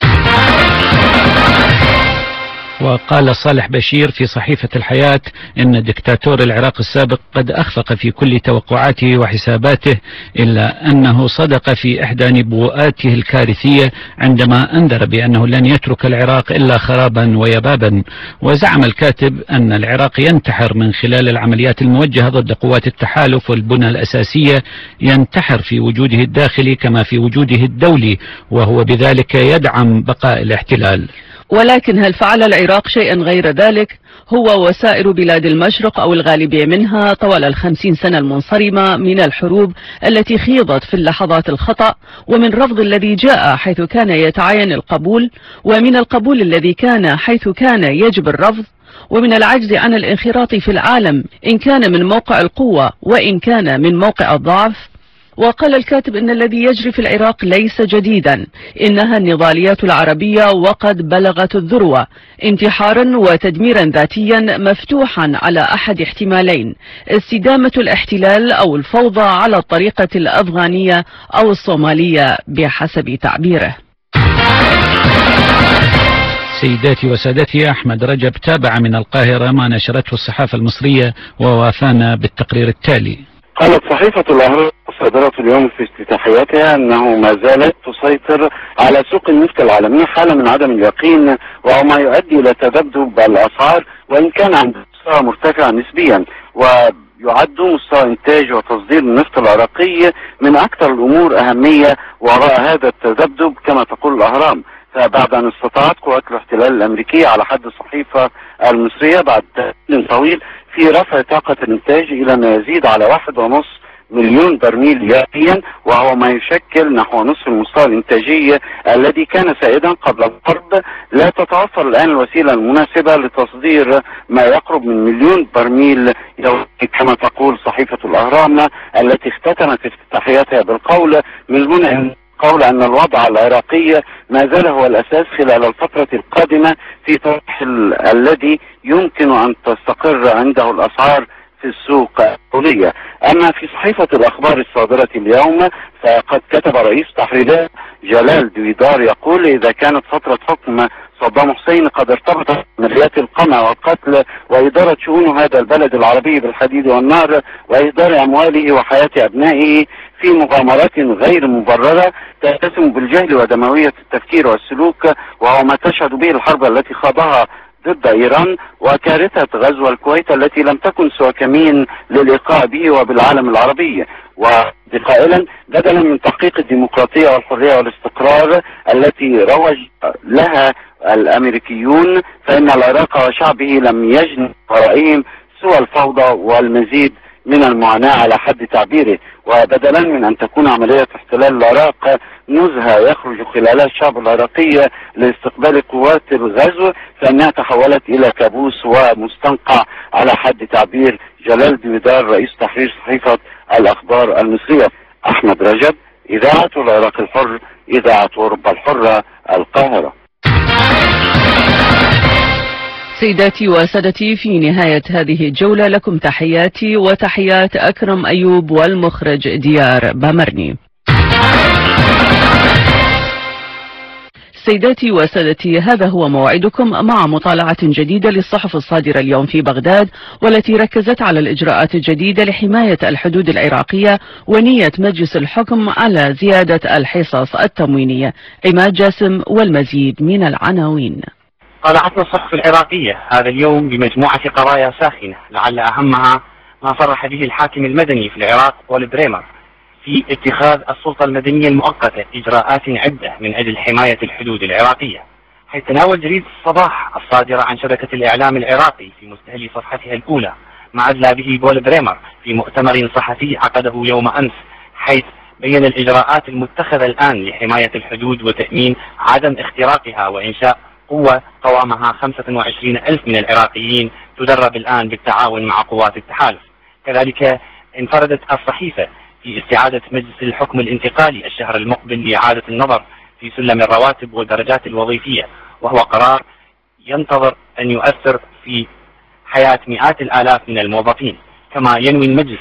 F: وقال صالح بشير في صحيفة الحياة إن دكتاتور العراق السابق قد أخفق في كل توقعاته وحساباته، إلا أنه صدق في إحدى نبوءاته الكارثية عندما أنذر بأنه لن يترك العراق إلا خرابا ويبابا. وزعم الكاتب أن العراق ينتحر من خلال العمليات الموجهة ضد قوات التحالف والبنى الأساسية، ينتحر في وجوده الداخلي كما في وجوده الدولي، وهو بذلك يدعم بقاء الاحتلال.
M: ولكن هل فعل العراق شيئا غير ذلك؟ هو وسائر بلاد المشرق أو الغالبية منها طوال الخمسين سنة المنصرمة من الحروب التي خيضت في اللحظات الخطأ، ومن رفض الذي جاء حيث كان يتعين القبول، ومن القبول الذي كان حيث كان يجب الرفض، ومن العجز عن الانخراط في العالم إن كان من موقع القوة وإن كان من موقع الضعف. وقال الكاتب إن الذي يجري في العراق ليس جديدا، إنها النضاليات العربية وقد بلغت الذروة، انتحارا وتدميرا ذاتيا مفتوحا على أحد احتمالين: استدامة الاحتلال أو الفوضى على الطريقة الأفغانية أو الصومالية بحسب تعبيره.
F: سيداتي وسادتي، أحمد رجب تابع من القاهرة ما نشرته الصحافة المصرية ووافانا بالتقرير التالي.
H: قالت صحيفة الأهرام صادرة اليوم في افتتاحيتها أنه ما زالت تسيطر على سوق النفط العالمي حالة من عدم اليقين، وهو ما يؤدي إلى تذبذب الأسعار وإن كان عند مستوى مرتفع نسبيا. ويعد مستوى إنتاج وتصدير النفط العراقي من أكثر الأمور أهمية وراء هذا التذبذب كما تقول الأهرام. فبعد أن استطاعت قوات الاحتلال الأمريكية على حد الصحيفة المصرية بعد تحليل طويل في رفع طاقة الإنتاج إلى ما يزيد على واحد ونصف مليون برميل يوميا، وهو ما يشكل نحو نصف المستوى الإنتاجي الذي كان سائدا قبل الحرب. لا تتوفر الآن الوسيلة المناسبة لتصدير ما يقرب من مليون برميل يوميا كما تقول صحيفة الأهرام، التي اختتمت افتتاحيتها بالقول من هنا قول أن الوضع العراقي ما زال هو الأساس خلال الفترة القادمة في طرح الذي يمكن أن تستقر عنده الأسعار في السوق الدولية. أما في صحيفة الأخبار الصادرة اليوم فقد كتب رئيس تحريرات جلال دويدار يقول: إذا كانت فترة حكم صدام حسين قد ارتبطت عمليات القمع والقتل وإدارة شؤون هذا البلد العربي بالحديد والنار وإهدار أمواله وحياة أبنائه في مغامرات غير مبررة تتسم بالجهل ودموية التفكير والسلوك، وهو ما تشهد به الحرب التي خاضها ضد إيران وكارثة غزو الكويت التي لم تكن سوى كمين للإيقاع به وبالعالم العربي. وقائلا بدلا من تحقيق الديمقراطية والحرية والاستقرار التي روج لها الأمريكيون، فإن العراق وشعبه لم يجن ورائهم سوى الفوضى والمزيد من المعاناة على حد تعبيره. وبدلا من أن تكون عملية احتلال العراق نزهة يخرج خلالها الشعب العراقي لاستقبال قوات الغزو، فإنها تحولت إلى كابوس ومستنقع على حد تعبير جلال دويدار رئيس تحرير صحيفة الأخبار المصرية. أحمد رجب، إذاعة العراق الحر، إذاعة أوروبا الحرة، القاهرة.
M: سيداتي وسادتي، في نهاية هذه الجولة لكم تحياتي وتحيات أكرم أيوب والمخرج ديار بامرني. سيداتي وسادتي، هذا هو موعدكم مع مطالعة جديدة للصحف الصادرة اليوم في بغداد، والتي ركزت على الإجراءات الجديدة لحماية الحدود العراقية ونية مجلس الحكم على زيادة الحصص التموينية. عماد جاسم والمزيد من العناوين.
P: طالعتنا الصحف العراقية هذا اليوم بمجموعة قضايا ساخنة، لعل أهمها ما صرح به الحاكم المدني في العراق بول بريمر في اتخاذ السلطة المدنية المؤقتة إجراءات عدة من أجل حماية الحدود العراقية، حيث تناول جريدة الصباح الصادرة عن شبكة الإعلام العراقي في مستهل صفحتها الأولى ما أدلى به بول بريمر في مؤتمر صحفي عقده يوم أمس، حيث بين الإجراءات المتخذة الآن لحماية الحدود وتأمين عدم اختراقها وإنشاء قوة قوامها خمسة وعشرين ألف من العراقيين تدرب الآن بالتعاون مع قوات التحالف. كذلك انفردت الصحيفة في استعادة مجلس الحكم الانتقالي الشهر المقبل لإعادة النظر في سلم الرواتب والدرجات الوظيفية، وهو قرار ينتظر أن يؤثر في حياة مئات الآلاف من الموظفين. كما ينوي المجلس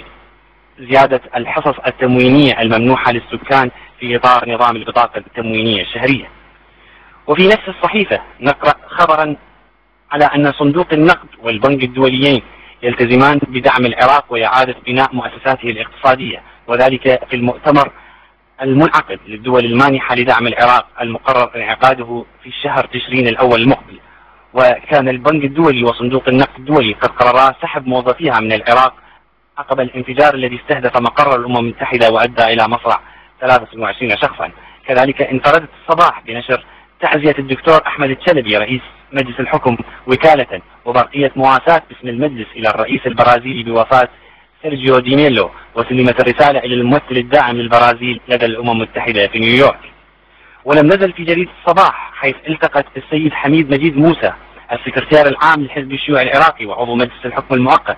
P: بزيادة الحصص التموينية الممنوحة للسكان في إطار نظام البطاقة التموينية الشهرية. وفي نفس الصحيفة نقرأ خبرا على أن صندوق النقد والبنك الدوليين يلتزمان بدعم العراق وإعادة بناء مؤسساته الاقتصادية، وذلك في المؤتمر المنعقد للدول المانحة لدعم العراق المقرر انعقاده في الشهر تشرين الأول المقبل. وكان البنك الدولي وصندوق النقد الدولي قد قررا سحب موظفيها من العراق عقب الانفجار الذي استهدف مقر الأمم المتحدة وأدى إلى مصرع ثلاثة وعشرين شخصا. كذلك انفردت الصباح بنشر تعزية الدكتور أحمد الشلبي رئيس مجلس الحكم وكالة وبرقية مواساة باسم المجلس إلى الرئيس البرازيلي بوفاة سيرجيو دي ميلو، وسلمت الرسالة إلى الممثل الداعم للبرازيل لدى الأمم المتحدة في نيويورك. ولم نزل في جريدة الصباح حيث التقت السيد حميد مجيد موسى السكرتير العام للحزب الشيوعي العراقي وعضو مجلس الحكم المؤقت،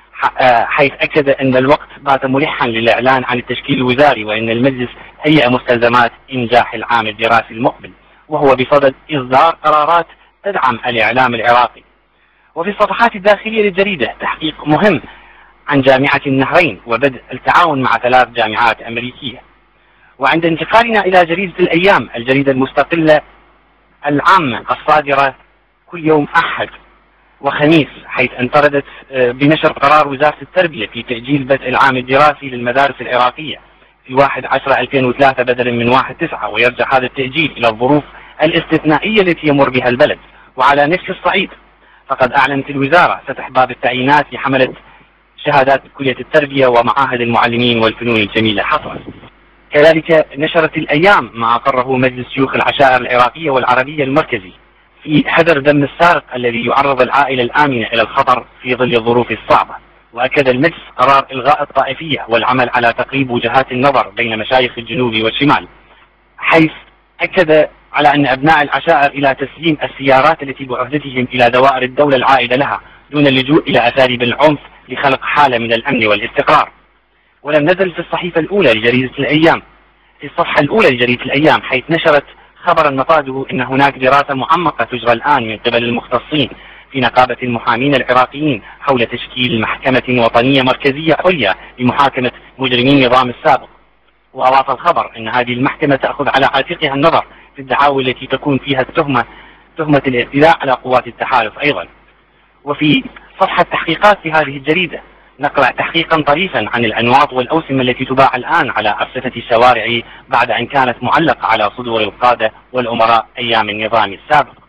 P: حيث أكد أن الوقت بات ملحا للإعلان عن التشكيل الوزاري، وأن المجلس هيئ مستلزمات إنجاح العام الدراسي المقبل، وهو بصدد إصدار قرارات تدعم الإعلام العراقي. وفي الصفحات الداخلية للجريدة تحقيق مهم عن جامعة النهرين وبدء التعاون مع ثلاث جامعات أمريكية. وعند انتقالنا إلى جريدة الأيام الجريدة المستقلة العامة الصادرة كل يوم أحد وخميس، حيث انفردت بنشر قرار وزارة التربية في تأجيل بدء العام الدراسي للمدارس العراقية في واحد عشر ألفين وثلاثة بدلا من واحد تسعة، ويرجع هذا التأجيل إلى الظروف الاستثنائية التي يمر بها البلد. وعلى نفس الصعيد فقد أعلنت الوزارة فتح باب التعيينات لحملة شهادات كلية التربية ومعاهد المعلمين والفنون الجميلة حصرا. كذلك نشرت الأيام ما أقره مجلس شيوخ العشائر العراقية والعربية المركزي في حذر دم السارق الذي يعرض العائلة الآمنة إلى الخطر في ظل الظروف الصعبة. وأكد المجلس قرار إلغاء الطائفية والعمل على تقريب وجهات النظر بين مشايخ الجنوب والشمال، حيث أكد على أن أبناء العشائر إلى تسليم السيارات التي بعهدتهم إلى دوائر الدولة العائدة لها دون اللجوء إلى أساليب العنف لخلق حالة من الأمن والاستقرار. ولم نزل في الصحيفة الأولى لجريدة الأيام في الصفحة الأولى لجريدة الأيام حيث نشرت خبرا مفاده أن هناك دراسة معمقة تجرى الآن من قبل المختصين في نقابة المحامين العراقيين حول تشكيل محكمة وطنية مركزية عليا لمحاكمة مجرمي النظام السابق. وأضاف الخبر أن هذه المحكمة تأخذ على عاتقها النظر في الدعاوى التي تكون فيها التهمة تهمة الاعتداء على قوات التحالف أيضا. وفي صفحة تحقيقات في هذه الجريدة نقرأ تحقيقا طريفا عن الأنواط والأوسمة التي تباع الآن على أرصفة الشوارع بعد أن كانت معلقة على صدور القادة والأمراء أيام النظام السابق.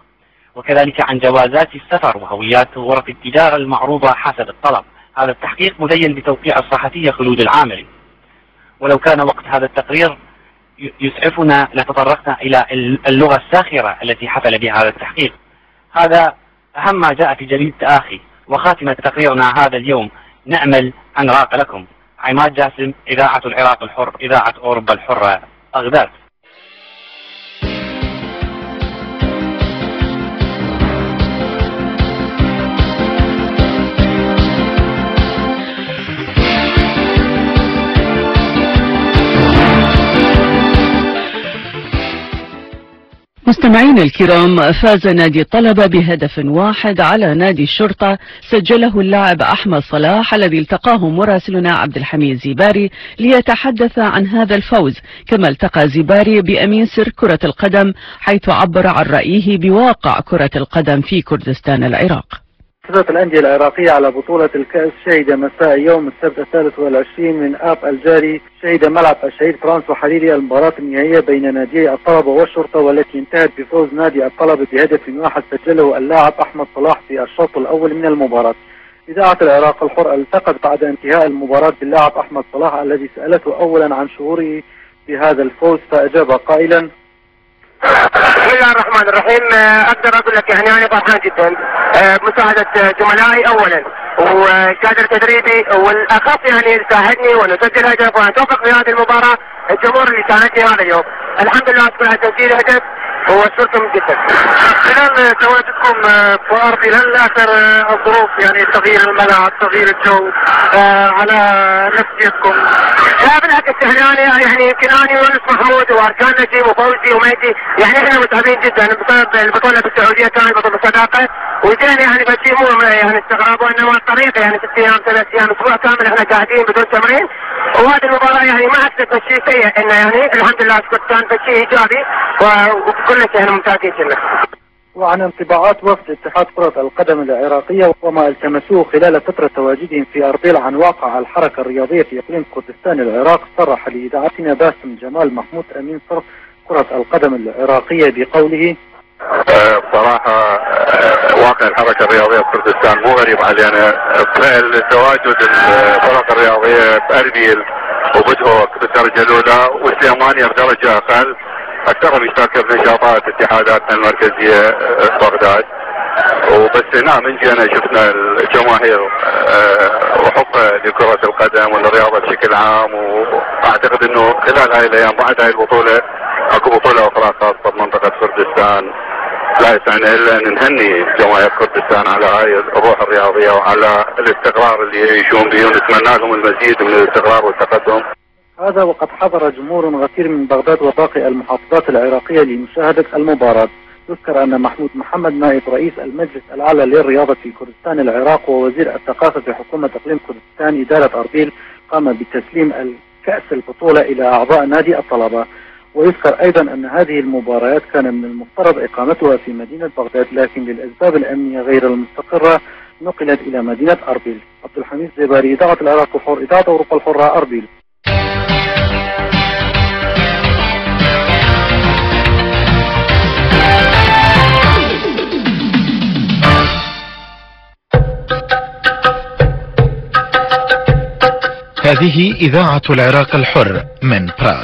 P: وكذلك عن جوازات السفر وهويات غرف التجارة المعروضة حسب الطلب. هذا التحقيق مزين بتوقيع الصحفية خلود العامري. ولو كان وقت هذا التقرير يسعفنا لتطرقنا إلى اللغة الساخرة التي حفل بها هذا التحقيق. هذا أهم ما جاء في جريدة آخي. وخاتمة تقريرنا هذا اليوم نأمل أن راق لكم. عماد جاسم، إذاعة العراق الحر، إذاعة أوروبا الحرة، بغداد.
M: مستمعينا الكرام، فاز نادي الطلبة بهدف واحد على نادي الشرطة سجله اللاعب أحمد صلاح الذي التقاه مراسلنا عبد الحميد زيباري ليتحدث عن هذا الفوز. كما التقى زيباري بأمين سر كرة القدم حيث عبر عن رأيه بواقع كرة القدم في كردستان العراق.
Q: حصلت الأندية العراقية على بطولة الكأس شهد مساء يوم السبت الثالث والعشرين من آب الجاري شهد ملعب الشهيد فرانسو حريري المباراة النهائية بين نادي الطلبة والشرطة، والتي انتهت بفوز نادي الطلبة بهدف واحد سجله اللاعب أحمد صلاح في الشوط الأول من المباراة. إذاعة العراق الحر التقت بعد انتهاء المباراة باللاعب أحمد صلاح الذي سألته أولا عن شعوره بهذا الفوز، فأجاب قائلا:
R: بسم الله الرحمن الرحيم. اقدر اقول لك يعني انا فرحان جدا بمساعدة زملائي اولا وكادر تدريبي، والاخص يعني ساعدني ونسجل هدف ونتوفق في هذه المباراة الجمهور اللي ساعدني هذا اليوم. الحمد لله اشكر على تسجيل هدف ووصلتم جدا. خلال تواجدكم في ارضي هل اثر الظروف يعني تغيير الملعب تغيير الجو على نفسيتكم؟ لا بالعكس، احنا يعني يمكن انا وانس محمود واركان نجيب وفوزي وميتي يعني احنا متعبين جدا بسبب البطوله بالسعوديه كانت بطوله صداقه، وجينا يعني بشيء مو يعني استغربوا انه الطريقه يعني ست ايام ثلاث ايام اسبوع كامل احنا قاعدين بدون تمرين، وهذه المباراه يعني ما حسيت بشيء سيء، انه يعني الحمد لله اشكر كان بشيء ايجابي وكل شيء احنا ممتازين كلنا.
Q: وعن انطباعات وفد اتحاد كرة القدم العراقية وما التمسوه خلال فترة تواجدهم في أربيل عن واقع الحركة الرياضية في إقليم كردستان العراق، صرح لإذاعتنا باسم جمال محمود أمين صرف كرة القدم العراقية بقوله:
S: بصراحة واقع الحركة الرياضية في كردستان مو غريب علينا، فعل تواجد الفرق الرياضية بأربيل وبدهوك بالدرجة الأولى وسليمانية بدرجة أقل أكثرهم يشتركوا بنشاطات اتحاداتنا المركزية بغداد. وبس هنا من جينا شفنا الجماهير وحبها لكرة القدم والرياضة بشكل عام، واعتقد انه خلال هاي الايام بعد هاي البطولة اكو بطولة اخرى خاصة بمنطقة كردستان لا يسعنا الا ان نهني جماهير كردستان على هاي الروح الرياضية وعلى الاستقرار اللي يعيشون به، ونتمنى لهم المزيد من الاستقرار والتقدم.
Q: هذا وقد حضر جمهور غفير من بغداد وباقي المحافظات العراقية لمشاهدة المباراة. يذكر أن محمود محمد نائب رئيس المجلس الأعلى للرياضة في كردستان العراق ووزير الثقافة في حكومة إقليم كردستان إدارة أربيل قام بتسليم الكأس البطولة إلى أعضاء نادي الطلبة. ويذكر أيضا أن هذه المباريات كان من المفترض إقامتها في مدينة بغداد، لكن للأسباب الأمنية غير المستقرة نقلت إلى مدينة أربيل. عبد الحميد زيباري، إذاعة العراق الحر، إذاعة أوروبا الحرة، أربيل.
B: هذه إذاعة العراق الحر من براغ.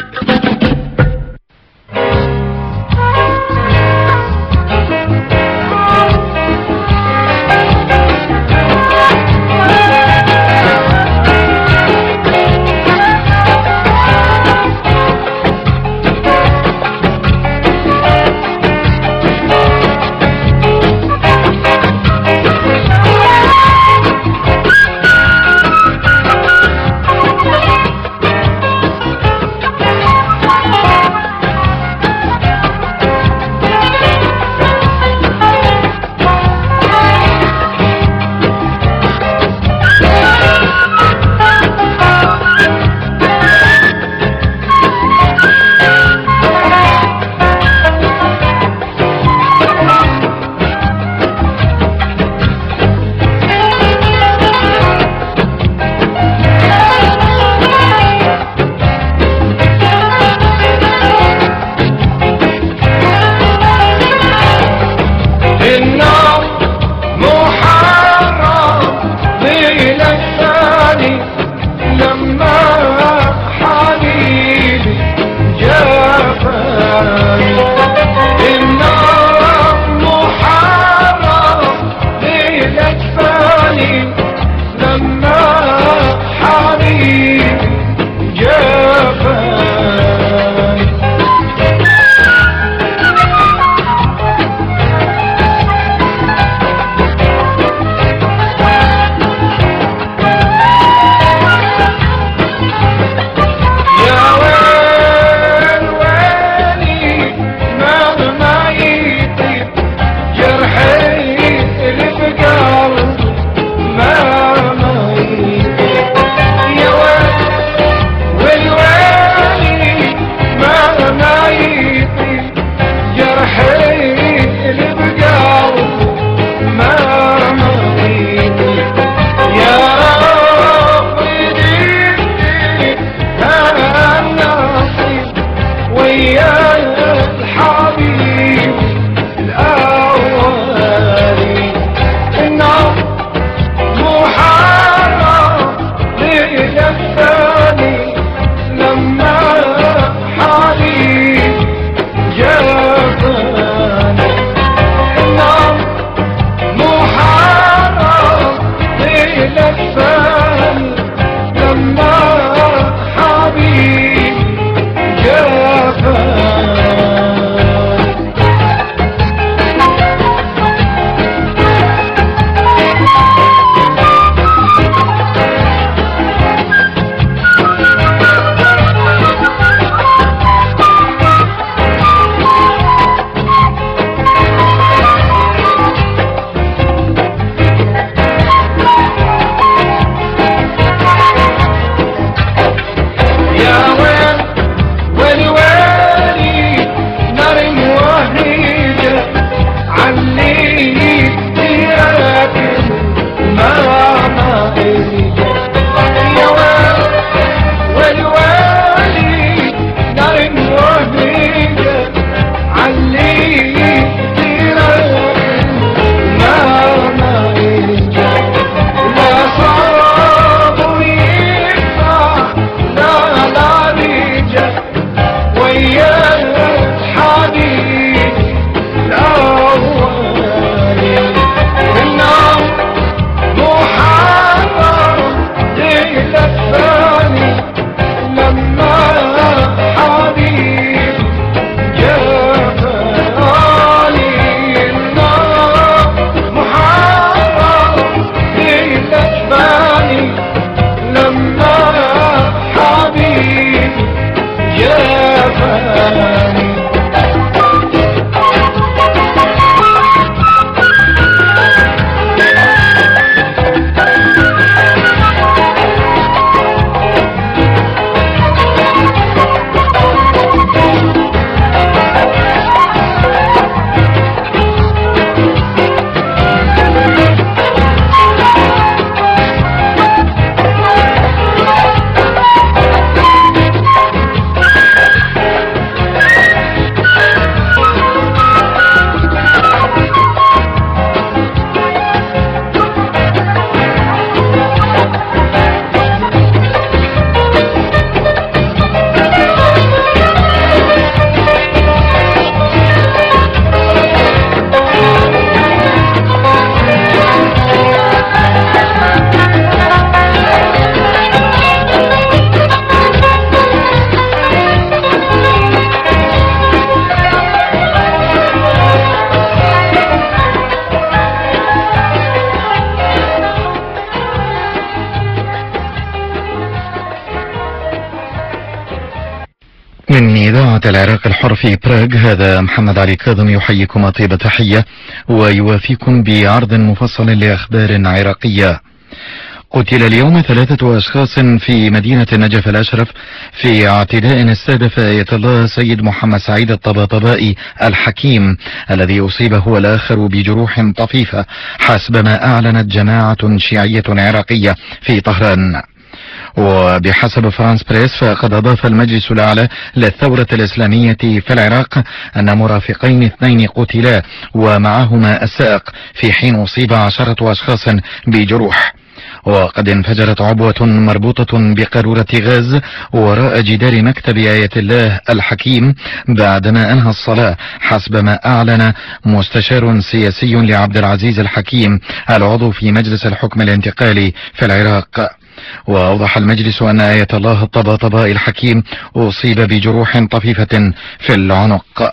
B: إذاعة العراق الحر في براغ، هذا محمد علي كاظم يحييكم طيب تحية ويوافيكم بعرض مفصل لأخبار عراقية. قتل اليوم ثلاثة أشخاص في مدينة النجف الأشرف في اعتداء استهدف آية الله سيد محمد سعيد الطباطبائي الحكيم الذي أصيب هو الآخر بجروح طفيفة حسب ما أعلنت جماعة شيعية عراقية في طهران. وبحسب فرانس بريس فقد أضاف المجلس الأعلى للثورة الإسلامية في العراق أن مرافقين اثنين قتلا ومعهما السائق، في حين أصيب عشرة أشخاص بجروح. وقد انفجرت عبوة مربوطة بقارورة غاز وراء جدار مكتب آية الله الحكيم بعدما أنهى الصلاة حسب ما أعلن مستشار سياسي لعبد العزيز الحكيم العضو في مجلس الحكم الانتقالي في العراق. وأوضح المجلس أن آية الله الطباطبائي الحكيم أصيب بجروح طفيفة في العنق.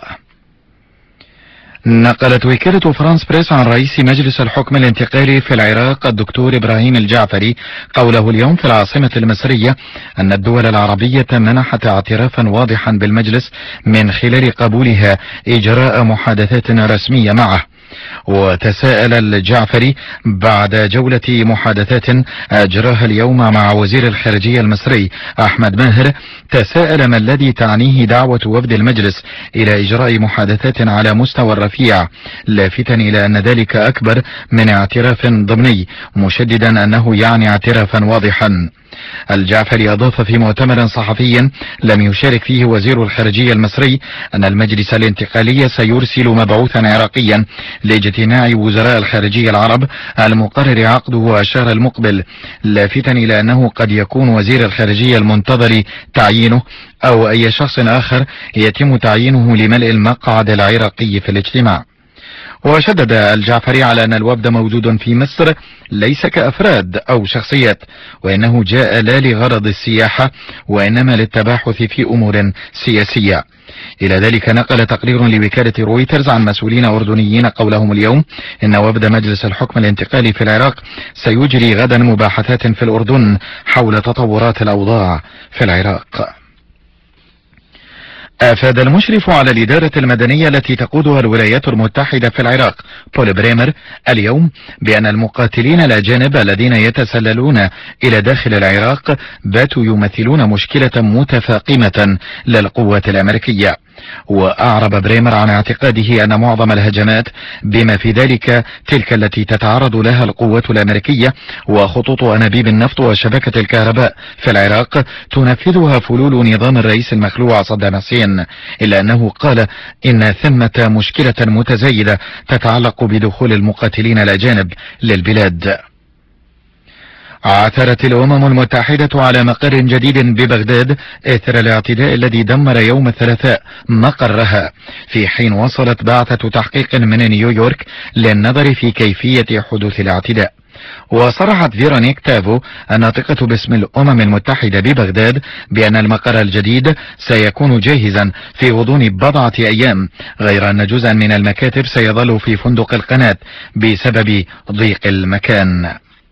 B: نقلت وكالة فرانس بريس عن رئيس مجلس الحكم الانتقالي في العراق الدكتور إبراهيم الجعفري قوله اليوم في العاصمة المصرية أن الدول العربية منحت اعترافا واضحا بالمجلس من خلال قبولها إجراء محادثات رسمية معه. وتساءل الجعفري بعد جولة محادثات أجراها اليوم مع وزير الخارجية المصري أحمد ماهر، تساءل ما الذي تعنيه دعوة وفد المجلس إلى إجراء محادثات على مستوى رفيع، لافتا إلى أن ذلك أكبر من اعتراف ضمني، مشددا أنه يعني اعترافا واضحا. الجعفري أضاف في مؤتمر صحفي لم يشارك فيه وزير الخارجية المصري أن المجلس الانتقالي سيرسل مبعوثا عراقيا لاجتماع وزراء الخارجية العرب المقرر عقده الشهر المقبل، لافتا إلى أنه قد يكون وزير الخارجية المنتظر تعيينه أو أي شخص آخر يتم تعيينه لملء المقعد العراقي في الاجتماع. وشدد الجعفري على أن الوفد موجود في مصر ليس كأفراد أو شخصيات، وإنه جاء لا لغرض السياحة وإنما للتباحث في أمور سياسية. إلى ذلك نقل تقرير لوكالة رويترز عن مسؤولين أردنيين قولهم اليوم إن وفد مجلس الحكم الانتقالي في العراق سيجري غدا مباحثات في الأردن حول تطورات الأوضاع في العراق. أفاد المشرف على الإدارة المدنية التي تقودها الولايات المتحدة في العراق بول بريمر اليوم بأن المقاتلين الأجانب الذين يتسللون إلى داخل العراق باتوا يمثلون مشكلة متفاقمة للقوات الأمريكية. وأعرب بريمر عن اعتقاده أن معظم الهجمات بما في ذلك تلك التي تتعرض لها القوات الأمريكية وخطوط أنابيب النفط وشبكة الكهرباء في العراق تنفذها فلول نظام الرئيس المخلوع صدام حسين، إلا أنه قال إن ثمة مشكلة متزايدة تتعلق بدخول المقاتلين الأجانب للبلاد. عثرت الأمم المتحدة على مقر جديد ببغداد إثر الاعتداء الذي دمر يوم الثلاثاء مقرها، في حين وصلت بعثة تحقيق من نيويورك للنظر في كيفية حدوث الاعتداء. وصرحت فيرونيك تافو الناطقة باسم الأمم المتحدة ببغداد بأن المقر الجديد سيكون جاهزا في غضون بضعة أيام، غير أن جزءا من المكاتب سيظل في فندق القناة بسبب ضيق المكان.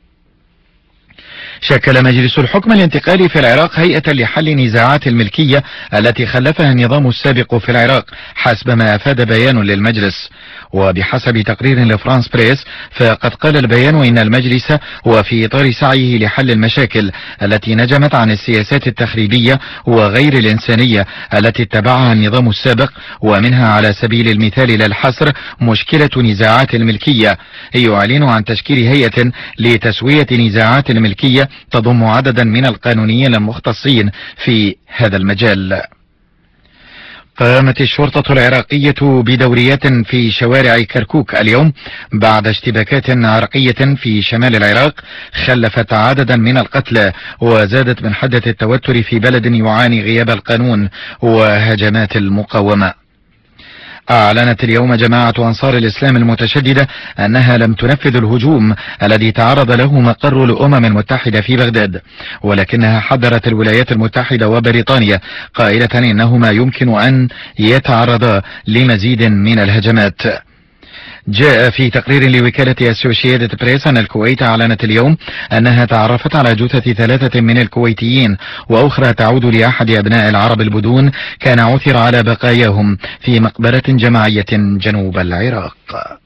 B: شكل مجلس الحكم الانتقالي في العراق هيئة لحل نزاعات الملكية التي خلفها النظام السابق في العراق حسب ما أفاد بيان للمجلس. وبحسب تقرير لفرانس بريس فقد قال البيان إن المجلس وفي إطار سعيه لحل المشاكل التي نجمت عن السياسات التخريبية وغير الإنسانية التي اتبعها النظام السابق، ومنها على سبيل المثال للحصر مشكلة نزاعات الملكية، يعلن عن تشكيل هيئة لتسوية نزاعات الملكية تضم عددا من القانونيين المختصين في هذا المجال. قامت الشرطة العراقية بدوريات في شوارع كركوك اليوم بعد اشتباكات عرقية في شمال العراق خلفت عددا من القتلى وزادت من حدة التوتر في بلد يعاني غياب القانون وهجمات المقاومة. أعلنت اليوم جماعة أنصار الإسلام المتشددة أنها لم تنفذ الهجوم الذي تعرض له مقر الأمم المتحدة في بغداد، ولكنها حذرت الولايات المتحدة وبريطانيا قائلة إنهما يمكن أن يتعرضا لمزيد من الهجمات. جاء في تقرير لوكالة أسوشيتد بريس أن الكويت أعلنت اليوم أنها تعرفت على جثث ثلاثة من الكويتيين وأخرى تعود لأحد أبناء العرب البدون كان عثر على بقاياهم في مقبرة جماعية جنوب العراق.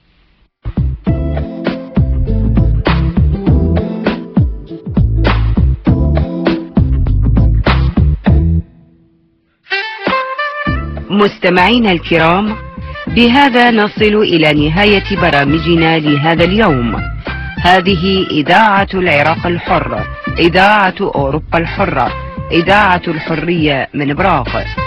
I: مستمعينا الكرام، بهذا نصل إلى نهاية برامجنا لهذا اليوم. هذه إذاعة العراق الحر، إذاعة أوروبا الحرة، إذاعة الحرية من براغ.